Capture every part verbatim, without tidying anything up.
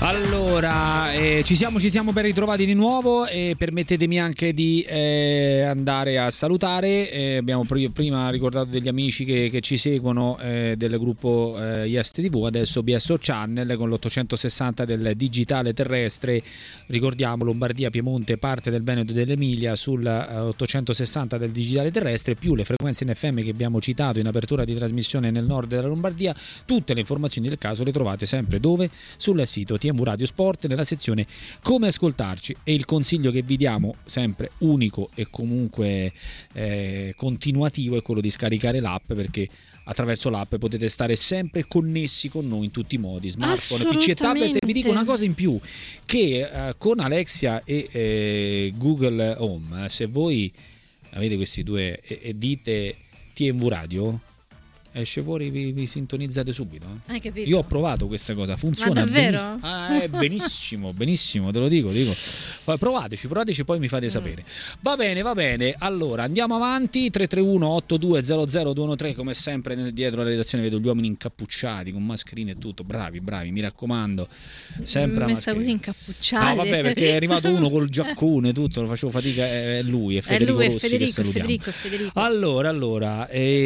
Allora, eh, ci siamo, ci siamo ben ritrovati di nuovo e permettetemi anche di eh, andare a salutare. Eh, abbiamo pr- prima ricordato degli amici che, che ci seguono eh, del gruppo eh, Yes tivù, adesso B S O Channel con l'ottocentosessanta del digitale terrestre. Ricordiamo Lombardia, Piemonte, parte del Veneto e dell'Emilia sul eh, ottocentosessanta del digitale terrestre, più le frequenze in F M che abbiamo citato in apertura di trasmissione nel nord della Lombardia. Tutte le informazioni del caso le trovate sempre dove? Sul sito T M Radio Sport nella sezione come ascoltarci, e il consiglio che vi diamo sempre unico e comunque eh, continuativo è quello di scaricare l'app, perché attraverso l'app potete stare sempre connessi con noi in tutti i modi, smartphone, P C e tablet. E vi dico una cosa in più, che eh, con Alexia e eh, Google Home, eh, se voi avete questi due e, e dite T M Radio, esce fuori, vi, vi sintonizzate subito. Eh? Hai capito? Io ho provato questa cosa, funziona. Ma davvero? Benissimo. Ah, è benissimo, benissimo, te lo dico, dico. Provateci, provateci, poi mi fate mm. sapere. Va bene, va bene. Allora, andiamo avanti. tre tre uno otto due zero zero due uno tre, come sempre dietro la redazione vedo gli uomini incappucciati con mascherine e tutto. Bravi, bravi, mi raccomando. Sempre messa così incappucciati. No, vabbè, perché è arrivato uno col giaccone, tutto, lo facevo fatica, è lui, è Federico è lui, Rossi, è Federico, è Federico, è Federico. Allora, allora,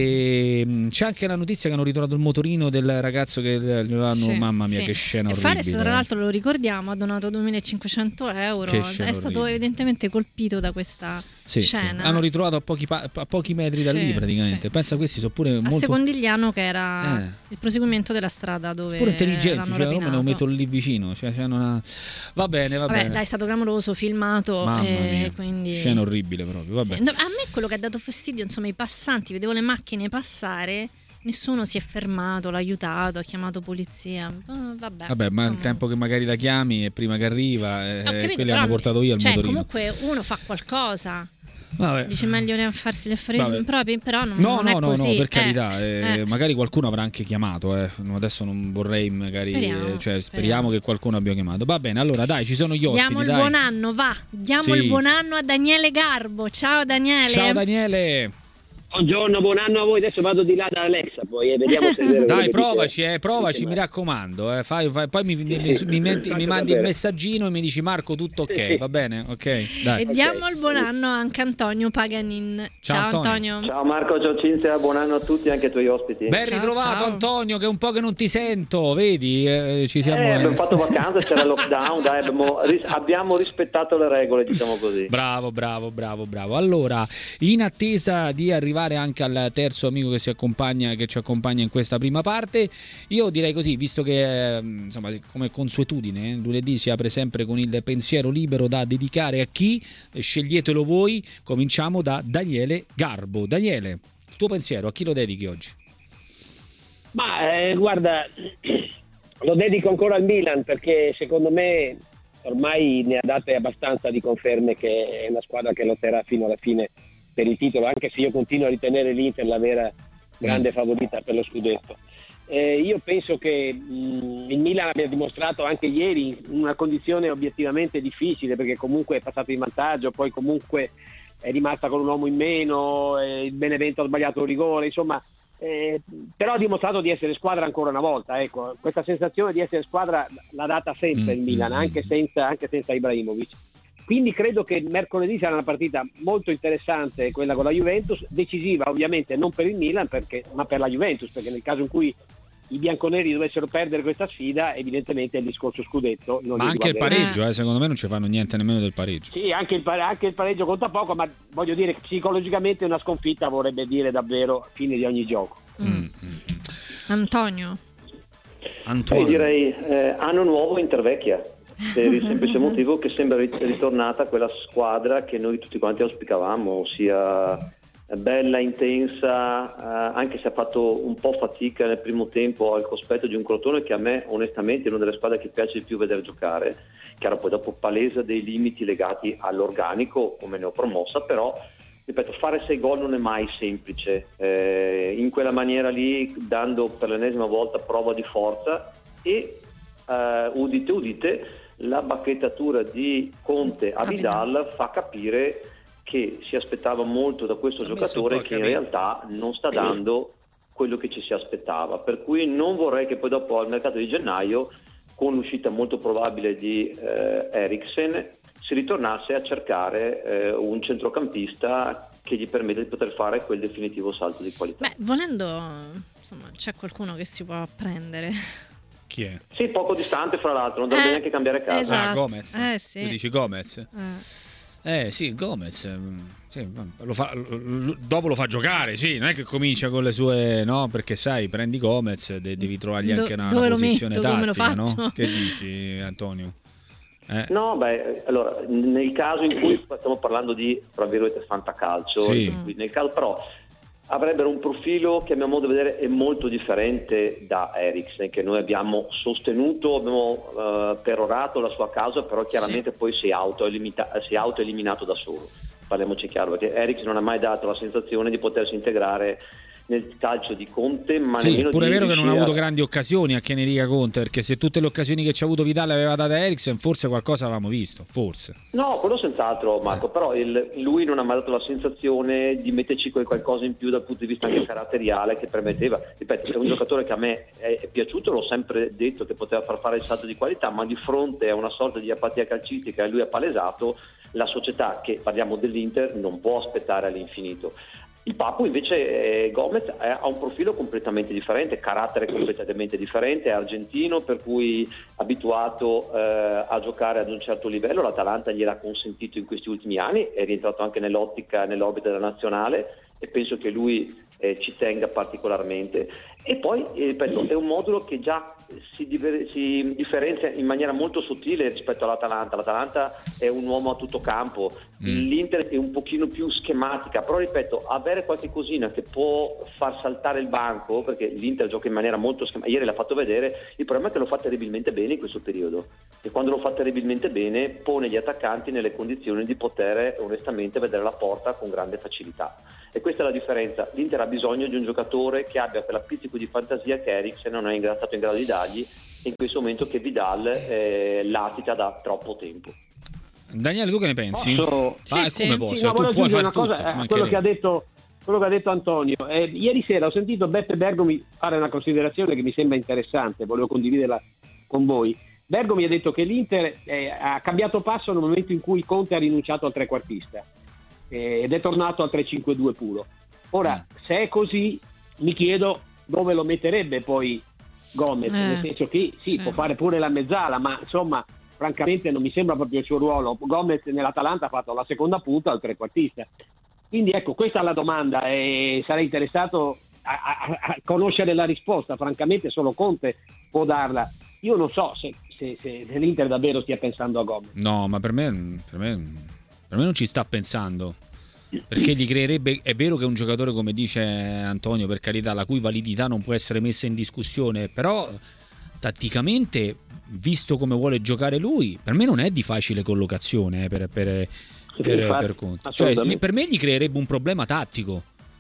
ehm, c'è anche la notizia che hanno ritrovato il motorino del ragazzo che hanno, sì, mamma mia, sì, che scena orribile. Fares, tra l'altro, lo ricordiamo, ha donato duemilacinquecento euro, è stato orribile. Evidentemente colpito da questa sì, scena. Sì. Hanno ritrovato a pochi, pa- a pochi metri da lì, sì, praticamente. Sì, Pensa, sì. Questi sono pure a molto... Secondigliano, che era eh. il proseguimento della strada dove pure intelligenti, cioè, me lo metto lì vicino, cioè, cioè una... va bene, va Vabbè, bene. Dai, è stato clamoroso, filmato, mamma eh, mia. Quindi... scena orribile proprio. Vabbè. Sì. A me quello che ha dato fastidio, insomma, i passanti, vedevo le macchine passare, nessuno si è fermato, l'ha aiutato, ha chiamato polizia. Oh, vabbè, vabbè, ma il tempo che magari la chiami e prima che arriva, eh, capito, quelli hanno portato via il cioè, motorino. Comunque uno fa qualcosa. Vabbè. Dice meglio ne farsi le affari propri, però non, no, non no, è no, così. No, per carità, eh, eh. magari qualcuno avrà anche chiamato, eh. Adesso non vorrei magari, speriamo, cioè, speriamo. speriamo che qualcuno abbia chiamato. Va bene, allora dai, ci sono gli ospiti. Diamo il dai. buon anno, va. Diamo sì. il buon anno a Daniele Garbo. Ciao Daniele. Ciao Daniele. Buongiorno, buon anno a voi. Adesso vado di là da Alexa, poi eh, vediamo se è vero. Dai, provaci, eh, provaci, mi raccomando. Eh, fai, fai, poi mi, mi, mi, mi, metti, mi mandi il messaggino e mi dici Marco, tutto ok, va bene? Ok, dai. E diamo okay. il buon anno anche a Antonio Paganin. Ciao, ciao Antonio. Antonio. Ciao Marco, ciao Cinzia, buon anno a tutti, anche ai tuoi ospiti. Ben ciao, ritrovato ciao. Antonio, che è un po' che non ti sento, vedi? Eh, ci siamo. Eh, abbiamo fatto vacanza, c'era lockdown, dai, abbiamo, abbiamo rispettato le regole, diciamo così. Bravo, bravo, bravo, bravo. Allora, in attesa di arrivare anche al terzo amico che si accompagna che ci accompagna in questa prima parte, io direi così, visto che insomma, come consuetudine, eh, lunedì si apre sempre con il pensiero libero da dedicare a chi, sceglietelo voi. Cominciamo da Daniele Garbo. Daniele, tuo pensiero a chi lo dedichi oggi? Ma eh, guarda, lo dedico ancora al Milan, perché secondo me ormai ne ha date abbastanza di conferme che è una squadra che lotterà fino alla fine per il titolo, anche se io continuo a ritenere l'Inter la vera grande favorita per lo scudetto. Eh, io penso che mh, il Milan abbia dimostrato anche ieri una condizione obiettivamente difficile, perché comunque è passato in vantaggio, poi comunque è rimasta con un uomo in meno, eh, il Benevento ha sbagliato un rigore, insomma, eh, però ha dimostrato di essere squadra ancora una volta. Ecco, questa sensazione di essere squadra l'ha data sempre il Milan, anche senza, anche senza Ibrahimovic. Quindi credo che mercoledì sarà una partita molto interessante, quella con la Juventus, decisiva ovviamente non per il Milan, perché, ma per la Juventus, perché nel caso in cui i bianconeri dovessero perdere questa sfida, evidentemente il discorso scudetto non ma anche il pareggio, eh, secondo me non ci fanno niente nemmeno del pareggio. Sì, anche il, anche il pareggio conta poco, ma voglio dire che psicologicamente una sconfitta vorrebbe dire davvero fine di ogni gioco. mm. Mm. Antonio Antonio Io direi eh, anno nuovo, Intervecchia, per il semplice motivo che sembra ritornata quella squadra che noi tutti quanti auspicavamo, ossia bella, intensa, eh, anche se ha fatto un po' fatica nel primo tempo al cospetto di un Crotone che a me onestamente è una delle squadre che piace di più vedere giocare. Chiaro, poi dopo palesa dei limiti legati all'organico come neopromossa, però ripeto, fare sei gol non è mai semplice, eh, in quella maniera lì, dando per l'ennesima volta prova di forza. E eh, udite udite, la bacchettatura di Conte a Vidal fa capire che si aspettava molto da questo giocatore, che in realtà non sta dando quello che ci si aspettava, per cui non vorrei che poi dopo al mercato di gennaio con l'uscita molto probabile di eh, Eriksen, si ritornasse a cercare eh, un centrocampista che gli permette di poter fare quel definitivo salto di qualità. Beh, volendo, insomma, c'è qualcuno che si può prendere. Chi è? Sì, poco distante fra l'altro, non dovrebbe eh, neanche cambiare casa. Esatto. Ah, Gomez. Eh, sì. Tu dici Gomez? Eh. Eh sì, Gomez, sì, lo fa, lo, dopo lo fa giocare, sì, non è che comincia con le sue, no, perché sai, prendi Gomez, de, devi trovargli Do, anche una, dove una lo posizione metto, come lo tattica, faccio? no? Che dici, Antonio? Eh. No, beh, allora, nel caso in cui stiamo parlando di, tra virgolette, fantacalcio, sì. nel caso però avrebbero un profilo che a mio modo di vedere è molto differente da Eriksen, che noi abbiamo sostenuto, abbiamo uh, perorato la sua causa, però chiaramente sì. Poi si è autoelimita- si è autoeliminato da solo. Parliamoci chiaro, perché Eriksen non ha mai dato la sensazione di potersi integrare nel calcio di Conte, ma sì, nemmeno pure di è vero che non ha avuto a... grandi occasioni a che ne dica Conte, perché se tutte le occasioni che ci ha avuto Vidal aveva data Eriksen, forse qualcosa avevamo visto, forse. No, quello senz'altro, Marco, eh. però il, lui non ha mai dato la sensazione di metterci qualcosa in più dal punto di vista anche caratteriale che permetteva, ripeto, è un giocatore che a me è, è piaciuto, l'ho sempre detto che poteva far fare il salto di qualità, ma di fronte a una sorta di apatia calcistica che lui ha palesato, la società, che parliamo dell'Inter, non può aspettare all'infinito. Il Papu invece, eh, Gomez, eh, ha un profilo completamente differente, carattere completamente differente, è argentino, per cui abituato eh, a giocare ad un certo livello, l'Atalanta gliel'ha consentito in questi ultimi anni, è rientrato anche nell'ottica, nell'orbita della nazionale e penso che lui eh, ci tenga particolarmente. E poi, eh, ripeto, è un modulo che già si, diver- si differenzia in maniera molto sottile rispetto all'Atalanta. L'Atalanta è un uomo a tutto campo, mm. l'Inter è un pochino più schematica, però ripeto, avere qualche cosina che può far saltare il banco, perché l'Inter gioca in maniera molto schematica, ieri l'ha fatto vedere, il problema è che lo fa terribilmente bene in questo periodo, e quando lo fa terribilmente bene pone gli attaccanti nelle condizioni di poter onestamente vedere la porta con grande facilità. E questa è la differenza. L'Inter ha bisogno di un giocatore che abbia quella pizzico di fantasia che Eriksen non è in grado, stato in grado di dargli, in questo momento che Vidal eh, latita da troppo tempo. Daniele, tu che ne pensi? Posso? Ah, sì, come sì. posso? Sì, no, tu puoi fare una tutto, cosa, eh, quello che ha detto quello che ha detto Antonio. Eh, ieri sera ho sentito Beppe Bergomi fare una considerazione che mi sembra interessante, volevo condividerla con voi. Bergomi ha detto che l'Inter eh, ha cambiato passo nel momento in cui Conte ha rinunciato al trequartista eh, ed è tornato al tre cinque due puro. Ora, se è così, mi chiedo dove lo metterebbe poi Gomez, eh, nel senso che sì, sì, può fare pure la mezzala, ma insomma, francamente non mi sembra proprio il suo ruolo. Gomez nell'Atalanta ha fatto la seconda punta al trequartista. Quindi ecco, questa è la domanda e sarei interessato a, a, a conoscere la risposta. Francamente solo Conte può darla. Io non so se, se, se, se l'Inter davvero stia pensando a Gomez. No, ma per me, per me, per me non ci sta pensando, perché gli creerebbe, è vero che è un giocatore, come dice Antonio, per carità, la cui validità non può essere messa in discussione, però tatticamente, visto come vuole giocare lui, per me non è di facile collocazione eh, per, per, per, Infatti, per Conte. Cioè, per me gli creerebbe un problema tattico,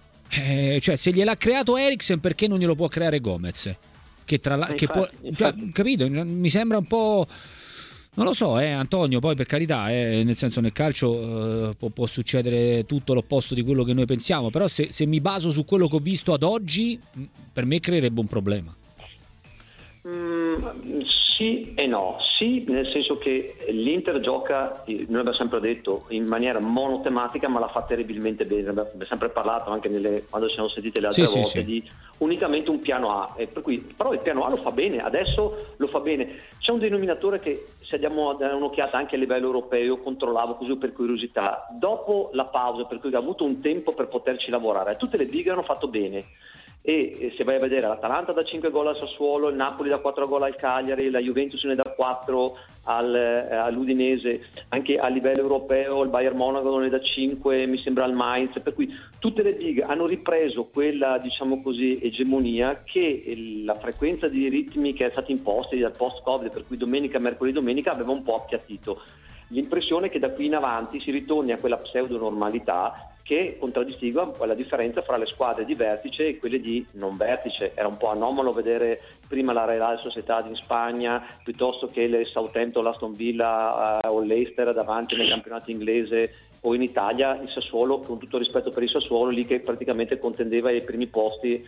eh, cioè se gliel'ha creato Eriksen, perché non glielo può creare Gomez? Che tra la, che può, cioè, capito? Mi sembra un po', non lo so, eh, Antonio, poi per carità, eh, nel senso, nel calcio eh, può, può succedere tutto l'opposto di quello che noi pensiamo, però se, se mi baso su quello che ho visto ad oggi, per me creerebbe un problema. Mm, sì e no. Sì, nel senso che l'Inter gioca, noi abbiamo sempre detto, in maniera monotematica, ma la fa terribilmente bene. Abbiamo sempre parlato anche nelle, quando ci siamo sentite le altre sì, volte, sì, sì. di unicamente un piano A, e per cui, però il piano A lo fa bene, adesso lo fa bene. C'è un denominatore che, se diamo un'occhiata anche a livello europeo, controllavo così per curiosità, dopo la pausa, per cui ha avuto un tempo per poterci lavorare, tutte le big hanno fatto bene. E se vai a vedere, l'Atalanta da cinque gol al Sassuolo, il Napoli da quattro gol al Cagliari, la Juventus ne da quattro al, eh, all'Udinese, anche a livello europeo il Bayern Monaco ne da cinque, mi sembra al Mainz, per cui tutte le big hanno ripreso quella, diciamo così, egemonia che la frequenza di ritmi che è stata imposta dal post-Covid, per cui domenica, mercoledì, domenica aveva un po' appiattito. L'impressione è che da qui in avanti si ritorni a quella pseudo-normalità che contraddistingue la differenza fra le squadre di vertice e quelle di non vertice. Era un po' anomalo vedere prima la Real Sociedad in Spagna piuttosto che le Southampton, l'Aston Villa uh, o l'Leicester davanti nel campionato inglese, o in Italia il Sassuolo, con tutto rispetto per il Sassuolo, lì che praticamente contendeva i primi posti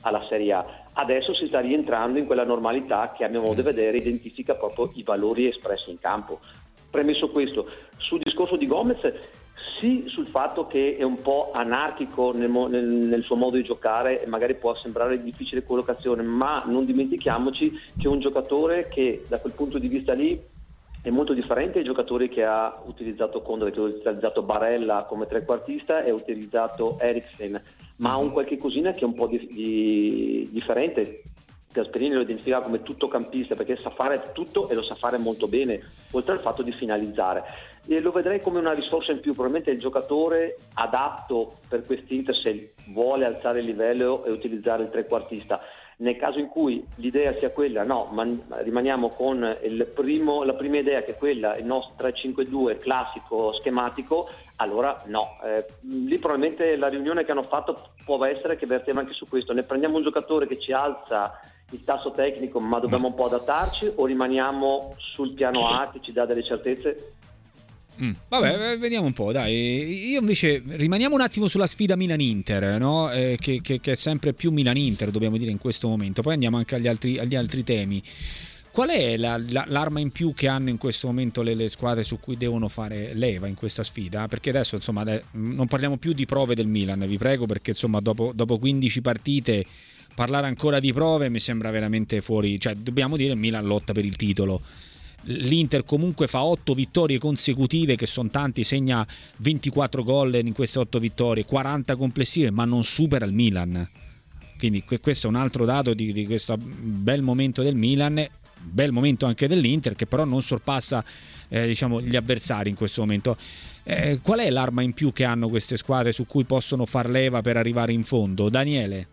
alla Serie A. Adesso si sta rientrando in quella normalità che a mio modo di vedere identifica proprio i valori espressi in campo. Premesso questo, sul discorso di Gomez, sì, sul fatto che è un po' anarchico nel, nel, nel suo modo di giocare e magari può sembrare difficile collocazione, ma non dimentichiamoci che è un giocatore che da quel punto di vista lì è molto differente dai giocatori che ha utilizzato Conte, che ha utilizzato Barella come trequartista e ha utilizzato Eriksen, ma ha un qualche cosina che è un po' di, di, differente. Gasperini lo identifica come tuttocampista perché sa fare tutto e lo sa fare molto bene, oltre al fatto di finalizzare. E lo vedrei come una risorsa in più, probabilmente il giocatore adatto per quest'Inter se vuole alzare il livello e utilizzare il trequartista. Nel caso in cui l'idea sia quella, no, ma rimaniamo con il primo, la prima idea che è quella, il nostro tre cinque due classico schematico, allora no. Eh, lì probabilmente la riunione che hanno fatto può essere che verteva anche su questo: ne prendiamo un giocatore che ci alza il tasso tecnico ma dobbiamo un po' adattarci, o rimaniamo sul piano A che ci dà delle certezze? Mm. Vabbè, vediamo un po', dai. Io invece rimaniamo un attimo sulla sfida Milan-Inter, no? eh, che, che, che è sempre più Milan-Inter, dobbiamo dire, in questo momento. Poi andiamo anche agli altri, agli altri temi. Qual è la, la, l'arma in più che hanno in questo momento le, le squadre su cui devono fare leva in questa sfida? Perché adesso, insomma, non parliamo più di prove del Milan, vi prego, perché insomma dopo, dopo quindici partite parlare ancora di prove mi sembra veramente fuori. Cioè, dobbiamo dire, il Milan lotta per il titolo. L'Inter comunque fa otto vittorie consecutive, che sono tanti, segna ventiquattro gol in queste otto vittorie, quaranta complessive, ma non supera il Milan. Quindi questo è un altro dato di, di questo bel momento del Milan, bel momento anche dell'Inter, che però non sorpassa eh, diciamo gli avversari in questo momento. Eh, qual è l'arma in più che hanno queste squadre su cui possono far leva per arrivare in fondo? Daniele?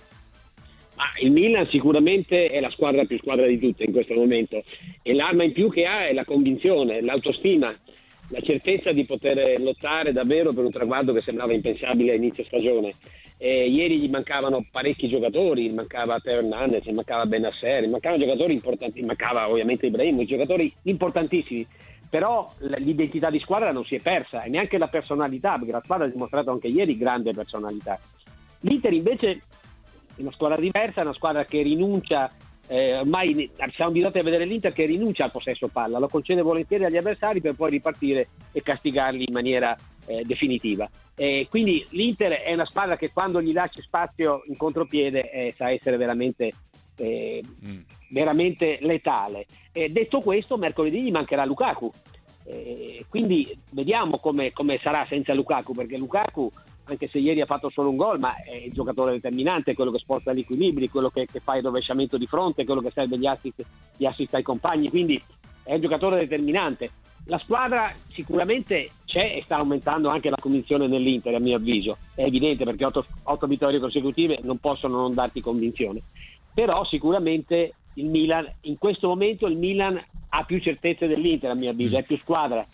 Ah, il Milan sicuramente è la squadra più squadra di tutte in questo momento, e l'arma in più che ha è la convinzione, l'autostima, la certezza di poter lottare davvero per un traguardo che sembrava impensabile a inizio stagione. E ieri gli mancavano parecchi giocatori, gli mancava Teo Hernandez, gli mancava Benasser, gli mancavano giocatori importanti, gli mancava ovviamente Ibrahimovic, giocatori importantissimi, però l'identità di squadra non si è persa, e neanche la personalità, perché la squadra ha dimostrato anche ieri grande personalità. L'Inter invece è una squadra diversa, è una squadra che rinuncia, eh, ormai siamo abituati a vedere l'Inter che rinuncia al possesso palla, lo concede volentieri agli avversari per poi ripartire e castigarli in maniera eh, definitiva. E quindi l'Inter è una squadra che quando gli lasci spazio in contropiede eh, sa essere veramente eh, mm. veramente letale. E detto questo, mercoledì gli mancherà Lukaku, eh, quindi vediamo come, come sarà senza Lukaku, perché Lukaku, anche se ieri ha fatto solo un gol, ma è il giocatore determinante, quello che sposta gli equilibri, quello che, che fa il rovesciamento di fronte, quello che serve gli assist, gli assist ai compagni, quindi è un giocatore determinante. La squadra sicuramente c'è e sta aumentando anche la convinzione nell'Inter, a mio avviso, è evidente, perché otto, otto vittorie consecutive non possono non darti convinzione, però sicuramente il Milan, in questo momento il Milan ha più certezze dell'Inter, a mio avviso, mm. è più squadra.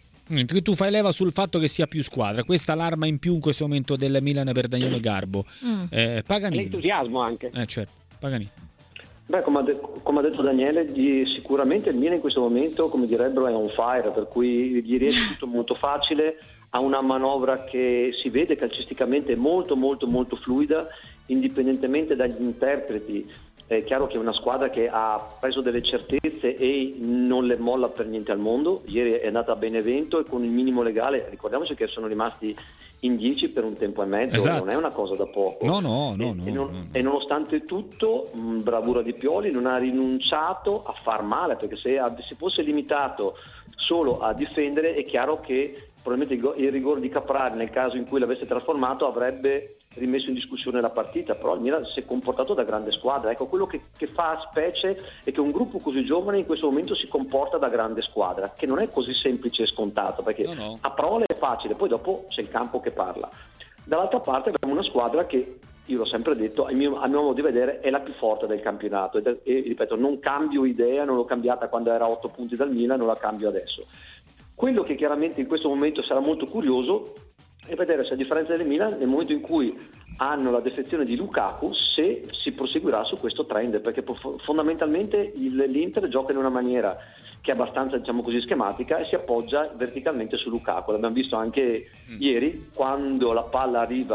Tu fai leva sul fatto che sia più squadra, questa è l'arma in più in questo momento del Milan per Daniele Garbo. mm. eh, Paganini. L'entusiasmo anche eh, certo. Paganini. Beh, come ha, de- come ha detto Daniele, di, sicuramente il Milan in questo momento, come direbbero, è on fire, per cui gli riesce tutto molto facile, ha una manovra che si vede calcisticamente molto molto molto fluida, indipendentemente dagli interpreti. È chiaro che è una squadra che ha preso delle certezze e non le molla per niente al mondo. Ieri è andata a Benevento e con il minimo legale, ricordiamoci che sono rimasti in dieci per un tempo e mezzo, esatto. Non è una cosa da poco. No, no, no, e, no, e, non, no, no. e nonostante tutto, mh, bravura di Pioli, non ha rinunciato a far male, perché se si fosse limitato solo a difendere, è chiaro che probabilmente il, il rigore di Caprari, nel caso in cui l'avesse trasformato, avrebbe rimesso in discussione la partita, però il Milan si è comportato da grande squadra. Ecco, quello che, che fa specie è che un gruppo così giovane in questo momento si comporta da grande squadra, che non è così semplice e scontato, perché no, no. a parole è facile, poi dopo c'è il campo che parla. Dall'altra parte abbiamo una squadra che, io l'ho sempre detto, a mio, a mio modo di vedere è la più forte del campionato, e, e ripeto, non cambio idea, non l'ho cambiata quando era a otto punti dal Milan, non la cambio adesso. Quello che chiaramente in questo momento sarà molto curioso e vedere se, a differenza del Milan, nel momento in cui hanno la defezione di Lukaku, se si proseguirà su questo trend, perché fondamentalmente il, l'Inter gioca in una maniera che è abbastanza, diciamo così, schematica e si appoggia verticalmente su Lukaku. L'abbiamo visto anche mm. ieri, quando la palla arriva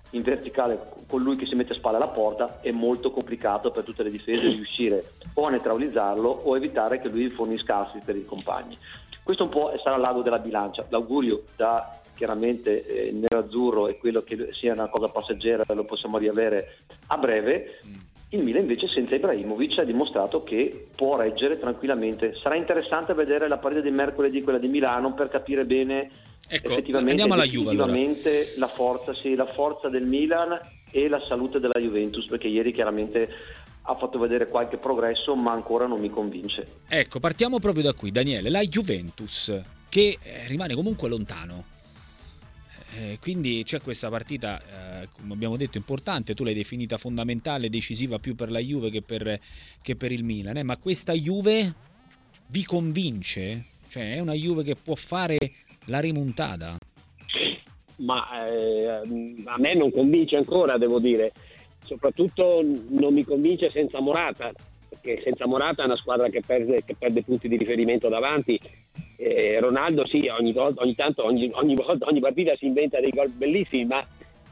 in verticale con lui che si mette a spalle alla porta, è molto complicato per tutte le difese riuscire o a neutralizzarlo o evitare che lui fornisca assist per i compagni. Questo un po' sarà l'ago della bilancia. L'augurio da chiaramente eh, nerazzurro è quello che sia una cosa passeggera, lo possiamo riavere a breve. Il Milan invece senza Ibrahimovic ha dimostrato che può reggere tranquillamente. Sarà interessante vedere la partita di mercoledì, quella di Milano, per capire bene ecco, effettivamente andiamo alla Juve, allora. la forza, sì, la forza del Milan e la salute della Juventus, perché ieri chiaramente ha fatto vedere qualche progresso, ma ancora non mi convince. Ecco, partiamo proprio da qui, Daniele, la Juventus che eh, rimane comunque lontano. Eh, quindi c'è questa partita, eh, come abbiamo detto, importante. Tu l'hai definita fondamentale, decisiva più per la Juve che per, che per il Milan. Eh? Ma questa Juve vi convince? Cioè è una Juve che può fare la rimontada? Ma eh, a me non convince ancora, devo dire. Soprattutto non mi convince senza Morata, perché senza Morata è una squadra che perde, che perde punti di riferimento davanti. Eh, Ronaldo sì, ogni, volta, ogni tanto, ogni, ogni volta, ogni partita si inventa dei gol bellissimi, ma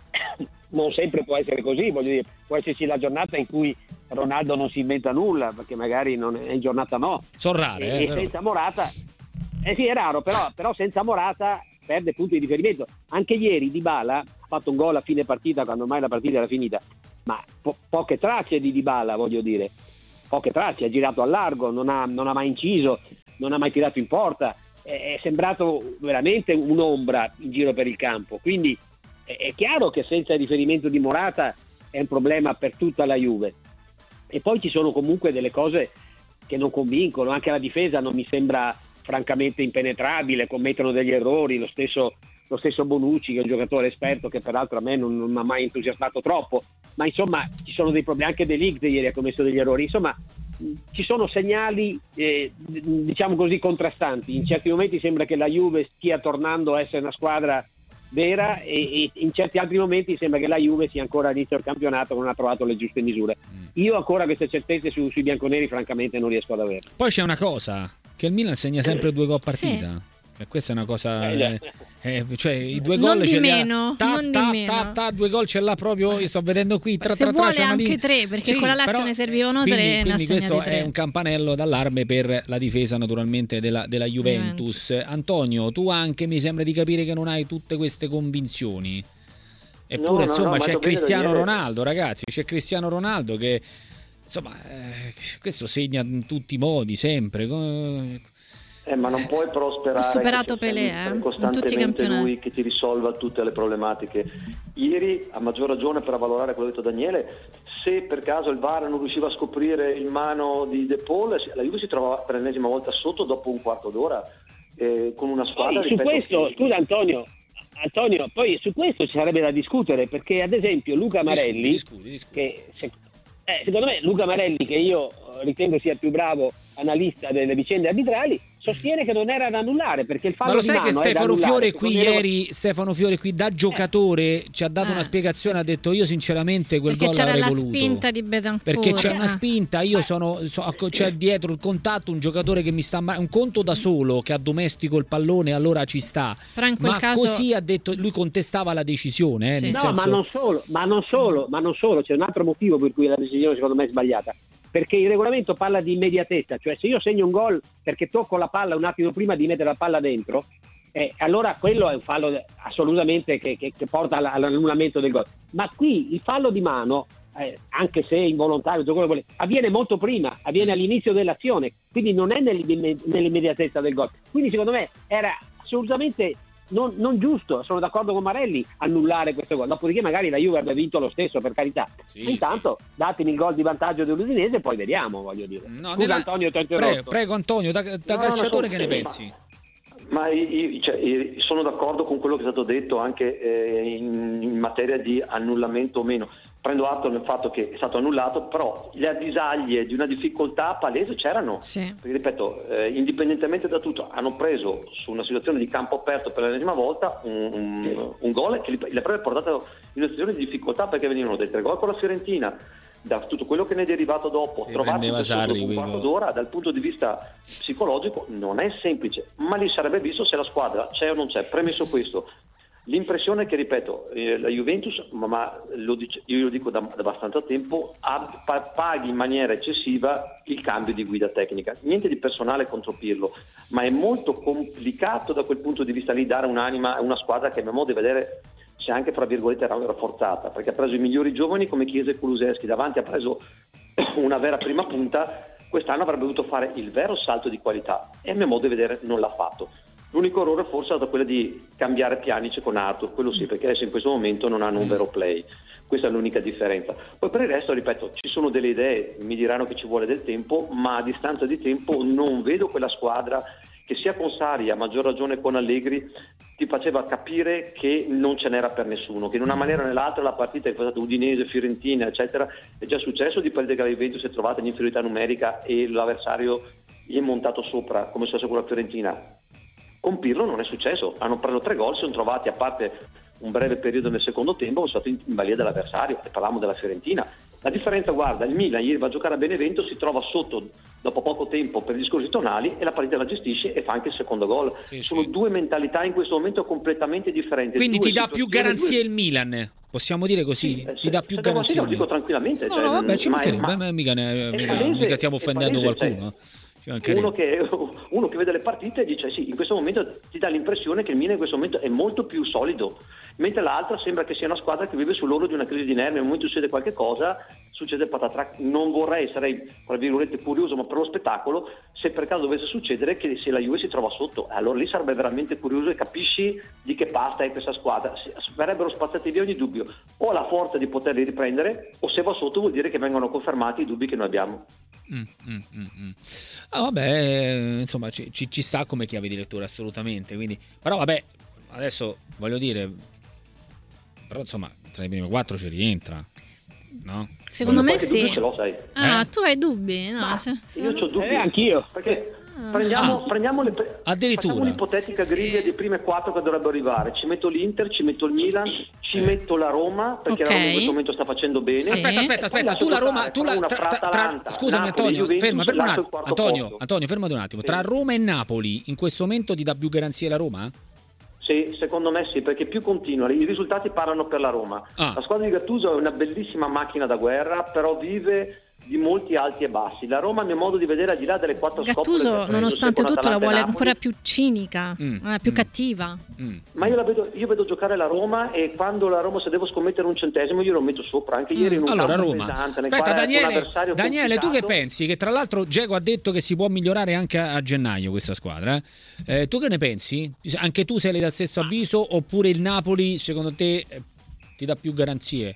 non sempre può essere così. Voglio dire, può esserci la giornata in cui Ronaldo non si inventa nulla, perché magari non è in giornata no. Sono rare, e, eh, e senza Morata, eh sì, è raro, però, però senza Morata perde punti di riferimento. Anche ieri Dybala ha fatto un gol a fine partita, quando ormai la partita era finita, ma po- poche tracce di Dybala, voglio dire, poche tracce. Ha girato al largo, non ha, non ha mai inciso, non ha mai tirato in porta, è sembrato veramente un'ombra in giro per il campo. Quindi è chiaro che senza il riferimento di Morata è un problema per tutta la Juve. E poi ci sono comunque delle cose che non convincono, anche la difesa non mi sembra francamente impenetrabile, commettono degli errori, lo stesso, lo stesso Bonucci, che è un giocatore esperto, che peraltro a me non, non mi ha mai entusiasmato troppo, ma insomma ci sono dei problemi. Anche De Ligt ieri ha commesso degli errori. Insomma ci sono segnali eh, diciamo così contrastanti. In certi momenti sembra che la Juve stia tornando a essere una squadra vera e, e in certi altri momenti sembra che la Juve sia ancora all'inizio del campionato, non ha trovato le giuste misure. Io ancora queste certezze su, sui bianconeri francamente non riesco ad avere. Poi c'è una cosa, che il Milan segna sempre due gol partita. Sì. E questa è una cosa, eh, eh, cioè i due gol non ce di li ha, meno, ta, non ta, di meno. Ta, ta, due gol ce l'ha proprio, io sto vedendo qui tra, se tra, vuole tra, anche lì. tre, perché sì, con la Lazio però, ne servivano quindi, tre, quindi questo tre. è un campanello d'allarme per la difesa naturalmente della, della Juventus. Juventus. Antonio, tu anche mi sembra di capire che non hai tutte queste convinzioni, eppure no, no, insomma no, c'è Cristiano Ronaldo, ragazzi, c'è Cristiano Ronaldo che insomma eh, questo segna in tutti i modi sempre. Eh, ma non puoi però sperare ha superato Pelé, eh, costantemente lui che ti risolva tutte le problematiche. Ieri, a maggior ragione, per avvalorare quello che ha detto Daniele, se per caso il V A R non riusciva a scoprire il mano di De Paul, la Juve si trova per l'ennesima volta sotto dopo un quarto d'ora eh, con una squadra. Poi, su questo, che... scusa Antonio, Antonio, poi su questo ci sarebbe da discutere, perché ad esempio Luca Marelli, discuti, discuti. Che se, eh, secondo me Luca Marelli, che io ritengo sia il più bravo analista delle vicende arbitrali, sostiene che non era da annullare, perché il fallo ma lo di sai mano che Stefano Fiore qui ero... ieri Stefano Fiore qui da giocatore eh. ci ha dato eh. una spiegazione, ha detto io sinceramente quel perché gol l'avrei voluto voluto, c'era la spinta di Betancourt, perché c'è una eh. spinta, io sono so, c'è dietro il contatto un giocatore che mi sta un conto da solo che addomestico il pallone, allora ci sta, però in quel ma caso... così ha detto, lui contestava la decisione eh, sì. nel no senso... ma non solo ma non solo ma non solo c'è un altro motivo per cui la decisione secondo me è sbagliata, perché il regolamento parla di immediatezza, cioè se io segno un gol perché tocco la palla un attimo prima di mettere la palla dentro, eh, allora quello è un fallo assolutamente che, che, che porta all'annullamento del gol. Ma qui il fallo di mano, eh, anche se involontario, avviene molto prima, avviene all'inizio dell'azione, quindi non è nell'immediatezza del gol. Quindi secondo me era assolutamente Non, non giusto, sono d'accordo con Marelli, annullare questo gol, dopodiché magari la Juve avrebbe vinto lo stesso, per carità, sì, ma intanto sì. datemi il gol di vantaggio dell'Udinese e poi vediamo, voglio dire. No, Scusa nella... Antonio, ti ho interrotto. Prego, prego Antonio, da, da no, calciatore no, che ne pensi? Ma io, cioè, io sono d'accordo con quello che è stato detto anche eh, in, in materia di annullamento o meno. Prendo atto del fatto che è stato annullato, però le avvisaglie di una difficoltà palese c'erano. Sì. Perché, ripeto, eh, indipendentemente da tutto, hanno preso su una situazione di campo aperto per l'ennesima volta un, un, un gol che li, li avrebbe portato in una situazione di difficoltà, perché venivano dai tre gol con la Fiorentina, da tutto quello che ne è derivato dopo, trovati dopo un quarto d'ora, dal punto di vista psicologico non è semplice, ma li sarebbe visto se la squadra c'è o non c'è. Premesso questo, L'impressione è che, ripeto, eh, la Juventus, ma, ma lo dice, io lo dico da, da abbastanza tempo, ha, pa, paghi in maniera eccessiva il cambio di guida tecnica. Niente di personale contro Pirlo, ma è molto complicato da quel punto di vista lì dare un'anima a una squadra che a mio modo di vedere si è anche, fra virgolette, rafforzata, perché ha preso i migliori giovani come Chiesa e Kulusevski, davanti ha preso una vera prima punta. Quest'anno avrebbe dovuto fare il vero salto di qualità e a mio modo di vedere non l'ha fatto. L'unico errore forse è stato quello di cambiare Pjanic con Arthur, quello sì, perché adesso in questo momento non hanno un vero play, questa è l'unica differenza. Poi per il resto, ripeto, ci sono delle idee, mi diranno che ci vuole del tempo, ma a distanza di tempo non vedo quella squadra che sia con Sarri, a maggior ragione con Allegri, ti faceva capire che non ce n'era per nessuno, che in una maniera o nell'altra la partita è stata Udinese, Fiorentina, eccetera, è già successo di partite che la Juventus si è trovata in inferiorità numerica e l'avversario gli è montato sopra, come è successo con la Fiorentina. Con Pirlo non è successo, hanno preso tre gol, si sono trovati, a parte un breve periodo nel secondo tempo, sono stati in balia dell'avversario, e parlavamo della Fiorentina. La differenza, guarda, il Milan ieri va a giocare a Benevento, si trova sotto dopo poco tempo per gli discorsi tonali e la partita la gestisce e fa anche il secondo gol. Sì, sono sì. due mentalità in questo momento completamente differenti. Quindi due ti dà più garanzie due... il Milan, possiamo dire così? Sì, ti se, dà più se garanzie. Lo dico Milan. tranquillamente. No, cioè, no, vabbè, ci ma, mancherebbe, ma, ma mica, ne, mica, palese, mica stiamo offendendo palese, qualcuno. Cioè, Uno che, uno che vede le partite dice sì, in questo momento ti dà l'impressione che il Milan in questo momento è molto più solido, mentre l'altra sembra che sia una squadra che vive sull'orlo di una crisi di nervi. Nel momento succede qualche cosa, succede patatrac. Non vorrei, sarei tra virgolette curioso, ma per lo spettacolo, se per caso dovesse succedere che se la Juve si trova sotto, allora lì sarebbe veramente curioso e capisci di che pasta è questa squadra. Verrebbero spazzati via ogni dubbio, o ha la forza di poterli riprendere, o se va sotto vuol dire che vengono confermati i dubbi che noi abbiamo. Mm, mm, mm, mm. Ah, vabbè, insomma ci, ci, ci sta come chiave di lettura assolutamente, quindi, però vabbè, adesso voglio dire, però insomma tra i primi quattro ci rientra, no? Secondo me sì. Ce l'ho, sai. Ah, Eh? tu hai dubbi? No, Ma se, io ho dubbi, Eh, anch'io. perché prendiamo, Ah, prendiamo le, addirittura. facciamo un'ipotetica griglia Sì. dei prime quattro che dovrebbero arrivare. Ci metto l'Inter, ci metto il Milan, ci Eh. metto la Roma, perché Ok. la Roma in questo momento sta facendo bene. Sì. Aspetta, aspetta, E poi aspetta, lascio tu la Roma, giocare tu la, una tra, fra tra, tra, Atalanta, scusami Napoli, Antonio, Juventus, ferma, ferma un lascio il attimo, quarto Antonio, posto. Antonio, fermati un attimo, Sì. tra Roma e Napoli in questo momento ti dà più garanzie la Roma? Sì, secondo me sì, perché più continua, i risultati parlano per la Roma. Ah. La squadra di Gattuso è una bellissima macchina da guerra, però vive di molti alti e bassi. La Roma, a mio modo di vedere, al di là delle quattro scopole che ha Gattuso, preso nonostante con tutto, la Atalanta e vuole Napoli, ancora più cinica, Mm, eh, più mm. cattiva. Mm. ma io la vedo, io vedo giocare la Roma, e quando la Roma, se devo scommettere un centesimo, io lo metto sopra. Anche ieri in un Allora campo Roma, pesante, nel aspetta quale un Daniele, avversario Daniele tu che complicato. pensi? Che tra l'altro Dzeko ha detto che si può migliorare anche a, a gennaio questa squadra, eh? Eh, tu che ne pensi? Anche tu sei dello stesso avviso oppure il Napoli secondo te eh, ti dà più garanzie?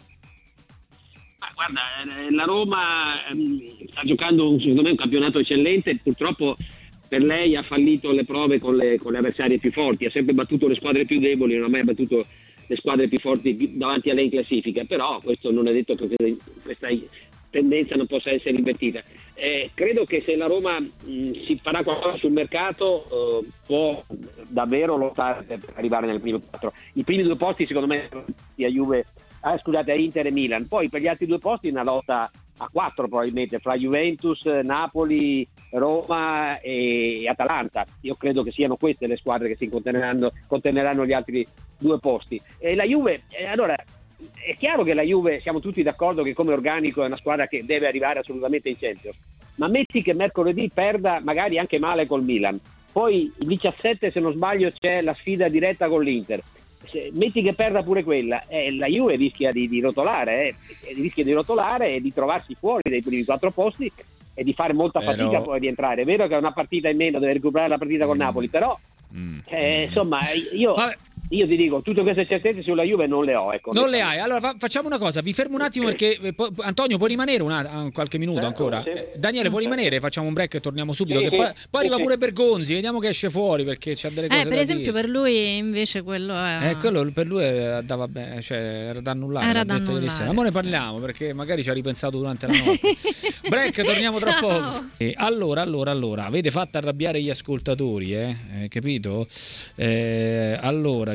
Ma guarda, eh, la Roma ehm, sta giocando secondo me un campionato eccellente, purtroppo per lei ha fallito le prove con le, con le avversarie più forti, ha sempre battuto le squadre più deboli, non ha mai battuto le squadre più forti più davanti a lei in classifica, però questo non è detto che questa tendenza non possa essere invertita. Eh, credo che se la Roma mh, si farà qualcosa sul mercato eh, può davvero lottare per arrivare nel primo quattro. I primi due posti secondo me a Juve, ah, scusate, a Inter e Milan, poi per gli altri due posti una lotta a quattro probabilmente fra Juventus, Napoli, Roma e Atalanta. Io credo che siano queste le squadre che si contenderanno, contenderanno gli altri due posti. E la Juve, eh, allora è chiaro che la Juve, siamo tutti d'accordo che come organico è una squadra che deve arrivare assolutamente in Champions, ma metti che mercoledì perda magari anche male col Milan, poi il diciassette se non sbaglio c'è la sfida diretta con l'Inter, se, metti che perda pure quella, eh, la Juve rischia di, di rotolare eh, rischia di rotolare e di trovarsi fuori dai primi quattro posti e di fare molta Però... fatica poi a rientrare. È vero che è una partita in meno, deve recuperare la partita con Mm. Napoli, però Mm. eh, insomma io Vabbè. Io ti dico, tutte queste certezze sulla Juve non le ho. Ecco, Non le hai, allora fa- facciamo una cosa, vi fermo un attimo perché eh, po- Antonio puoi rimanere una, qualche minuto Certo, ancora. sì. Eh, Daniele puoi rimanere, facciamo un break e torniamo subito. Sì, Che sì, poi, poi sì, arriva sì. pure Bergonzi, vediamo che esce fuori perché c'ha delle cose Eh, per da esempio, dire. per lui invece quello è. Eh, quello per lui andava bene, cioè era da annullare. Era l'ha da detto ieri annullare, sera. Ma ne sì. parliamo perché magari ci ha ripensato durante la notte. Break, torniamo tra Ciao. poco. Eh, allora, allora, allora, avete fatto arrabbiare gli ascoltatori, eh? Eh, capito? Eh, allora,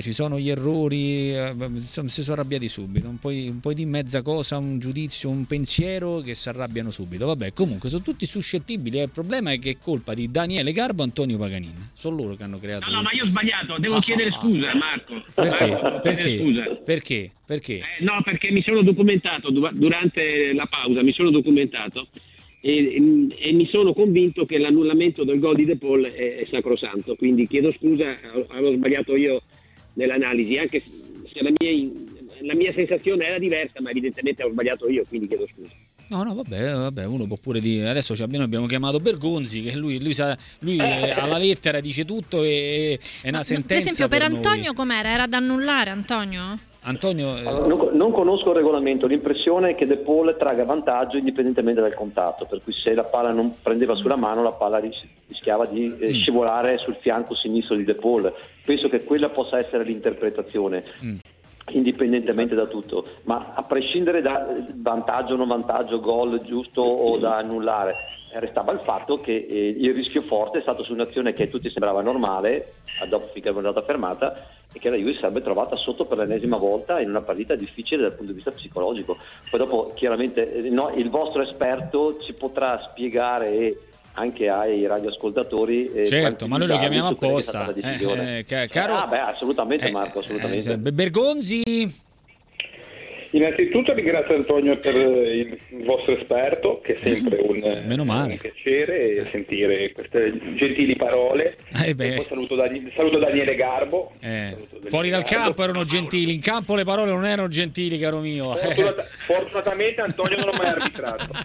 ci sono gli errori, eh, insomma, si sono arrabbiati subito, un po', un po' di mezza cosa, un giudizio, un pensiero che si arrabbiano subito. Vabbè, comunque sono tutti suscettibili, il problema è che è colpa di Daniele Garbo e Antonio Paganin, sono loro che hanno creato. No, no, ma io ho sbagliato, devo ah, chiedere scusa, Marco. Perché? Marco, perché? Scusa. Perché? Perché? Eh, no, perché mi sono documentato durante la pausa, mi sono documentato e, e, e mi sono convinto che l'annullamento del gol di De Paul è, è sacrosanto, quindi chiedo scusa, avevo sbagliato io nell'analisi, anche se la mia, la mia sensazione era diversa, ma evidentemente ho sbagliato io, quindi chiedo scusa. No, no, vabbè, vabbè, uno può pure dire. Adesso abbiamo, abbiamo chiamato Bergonzi, che lui, lui, sa, lui eh, alla lettera dice tutto e è una sentenza. Per esempio, per, per Antonio noi. Com'era? Era da annullare, Antonio? Antonio, eh... non, non conosco il regolamento, l'impressione è che De Paul traga vantaggio indipendentemente dal contatto, per cui se la palla non prendeva sulla mano, la palla ris- rischiava di eh, mm. scivolare sul fianco sinistro di De Paul. Penso che quella possa essere l'interpretazione. Mm. indipendentemente da tutto, ma a prescindere da vantaggio, non vantaggio, gol giusto o da annullare, restava il fatto che eh, il rischio forte è stato su un'azione che a tutti sembrava normale, dopo finché era andata fermata, e che la Juve sarebbe trovata sotto per l'ennesima volta in una partita difficile dal punto di vista psicologico. Poi dopo chiaramente eh, no, il vostro esperto ci potrà spiegare e anche ai radioascoltatori, eh, certo, ma noi lo chiamiamo apposta, eh, eh, caro... ah, beh, assolutamente, Marco, assolutamente. Eh, Bergonzi. Innanzitutto ringrazio Antonio per il vostro esperto, che è sempre un, Meno male. un piacere sentire queste gentili parole. Eh beh. E poi saluto, Dan- saluto Daniele Garbo. Eh. Saluto Daniele Fuori dal Garbo. campo erano gentili, in campo le parole non erano gentili, caro mio. Fortunat- fortunatamente Antonio non l'ho mai arbitrato.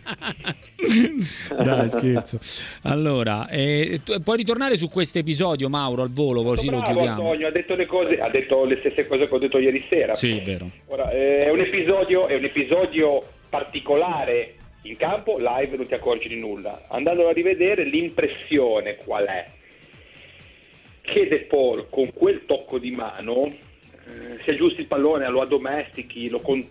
Dai, scherzo. Allora, eh, tu, puoi ritornare su questo episodio, Mauro, al volo, così lo Bravo, chiudiamo. Antonio ha detto le cose, ha detto le stesse cose che ho detto ieri sera. Sì, è vero. Ora, eh, è un episodio, è un episodio particolare in campo, live non ti accorgi di nulla. Andando a rivedere, l'impressione qual è? Che De Paul con quel tocco di mano, eh, se aggiusti il pallone, lo addomestichi, lo con-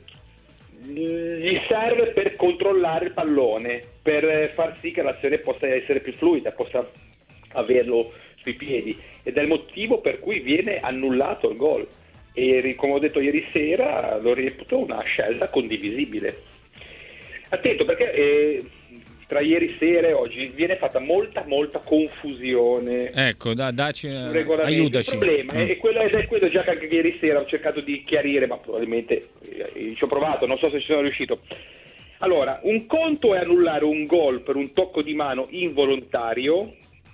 gli serve per controllare il pallone, per far sì che l'azione possa essere più fluida, possa averlo sui piedi, ed è il motivo per cui viene annullato il gol. E come ho detto ieri sera, lo reputo una scelta condivisibile. Attento, perché eh, tra ieri sera e oggi viene fatta molta molta confusione. Ecco, da, daci, aiutaci. Il problema mm. è, quello, è quello già che anche ieri sera ho cercato di chiarire, ma probabilmente eh, ci ho provato, non so se ci sono riuscito. Allora, un conto è annullare un gol per un tocco di mano involontario,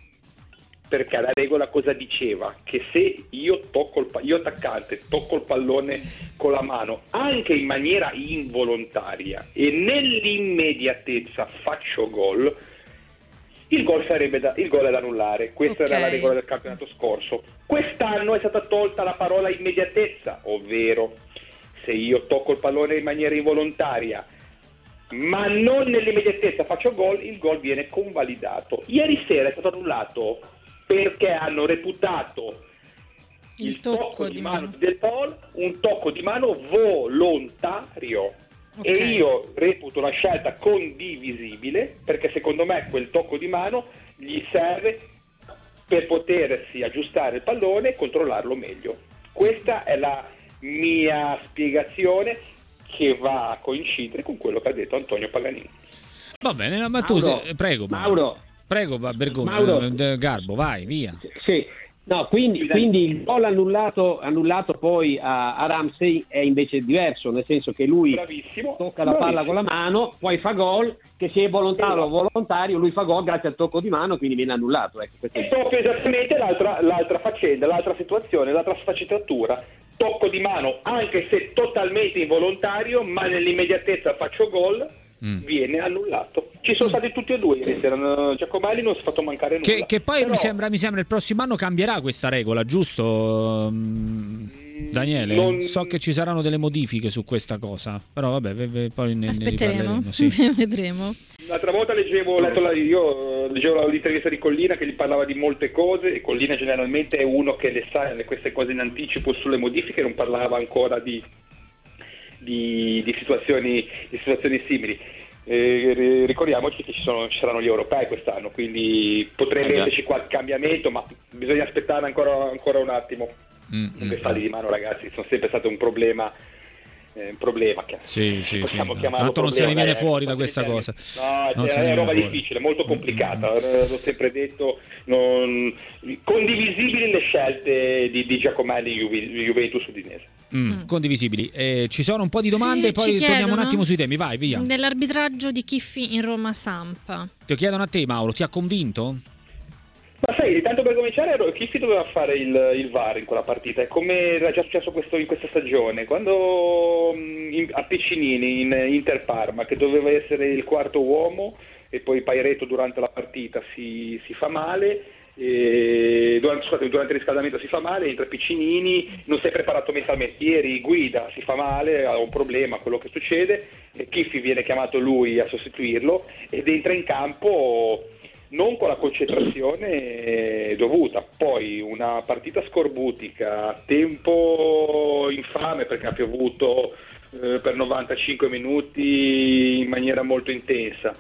perché la regola cosa diceva? Che se io tocco il, io attaccante tocco il pallone con la mano anche in maniera involontaria e nell'immediatezza faccio gol, il gol sarebbe da, il gol è da annullare. Questa okay. era la regola del campionato scorso. Quest'anno è stata tolta la parola immediatezza, ovvero se io tocco il pallone in maniera involontaria ma non nell'immediatezza faccio gol, il gol viene convalidato. Ieri sera è stato annullato perché hanno reputato il, il tocco, tocco di mano di Del Paul un tocco di mano volontario. Okay. E io reputo la scelta condivisibile, perché secondo me quel tocco di mano gli serve per potersi aggiustare il pallone e controllarlo meglio. Questa è la mia spiegazione, che va a coincidere con quello che ha detto Antonio Paganin. Va bene, ma tu Mauro, sei, prego Mauro, prego Bergoni, Mauro, eh, Garbo, vai, via. Sì, no, quindi, quindi il gol annullato, annullato poi a, a Ramsey è invece diverso, nel senso che lui bravissimo, tocca la palla con la mano, poi fa gol, che sia volontario o volontario, lui fa gol grazie al tocco di mano, quindi viene annullato. Ecco, è proprio esattamente l'altra, l'altra faccenda, l'altra situazione, l'altra sfaccettatura. Tocco di mano, anche se totalmente involontario, ma nell'immediatezza faccio gol, mm. viene annullato. Ci sono stati tutti e due ieri sera. Giacomelli non si è fatto mancare nulla. Che, che poi Però... mi sembra, mi sembra il prossimo anno cambierà questa regola, giusto? Daniele, non... so che ci saranno delle modifiche su questa cosa, però vabbè, poi ne, aspetteremo, ne sì. vedremo. L'altra volta leggevo, letto la, io leggevo l'intervista di Collina che gli parlava di molte cose, e Collina generalmente è uno che le sa queste cose in anticipo sulle modifiche, non parlava ancora di, di, di, situazioni, di situazioni simili. Eh, ricordiamoci che ci, sono, ci saranno gli europei quest'anno, quindi potrebbe esserci qualche cambiamento, ma bisogna aspettare ancora, ancora un attimo. Mm, Comunque mm, falli di mano, ragazzi, sono sempre stato un problema. Eh, un problema che sì, sì, possiamo sì. chiamarlo. Tanto non se ne viene eh, fuori da questa cosa. No, non è una roba difficile, molto complicata. Mm-hmm. L'ho sempre detto, non... condivisibili le scelte di, di Giacomelli Juve, Juventus Udinese. Mm, mm. Condivisibili. Eh, ci sono un po' di domande, sì, poi torniamo un attimo sui temi. Vai, via. Dell'arbitraggio di Chiffi in Roma Samp. Ti chiedono a te, Mauro, ti ha convinto? Ma sai, tanto per cominciare, Chiffi doveva fare il, il V A R in quella partita, è come era già successo questo, in questa stagione, quando in, a Piccinini in Inter Parma, che doveva essere il quarto uomo, e poi Pairetto durante la partita si, si fa male, e durante, scusate, durante il riscaldamento si fa male, entra Piccinini, non sei preparato mentalmente, ieri guida, si fa male, ha un problema, quello che succede, e Chiffi viene chiamato lui a sostituirlo ed entra in campo non con la concentrazione dovuta. Poi una partita scorbutica, tempo infame perché ha piovuto eh, per novantacinque minuti in maniera molto intensa,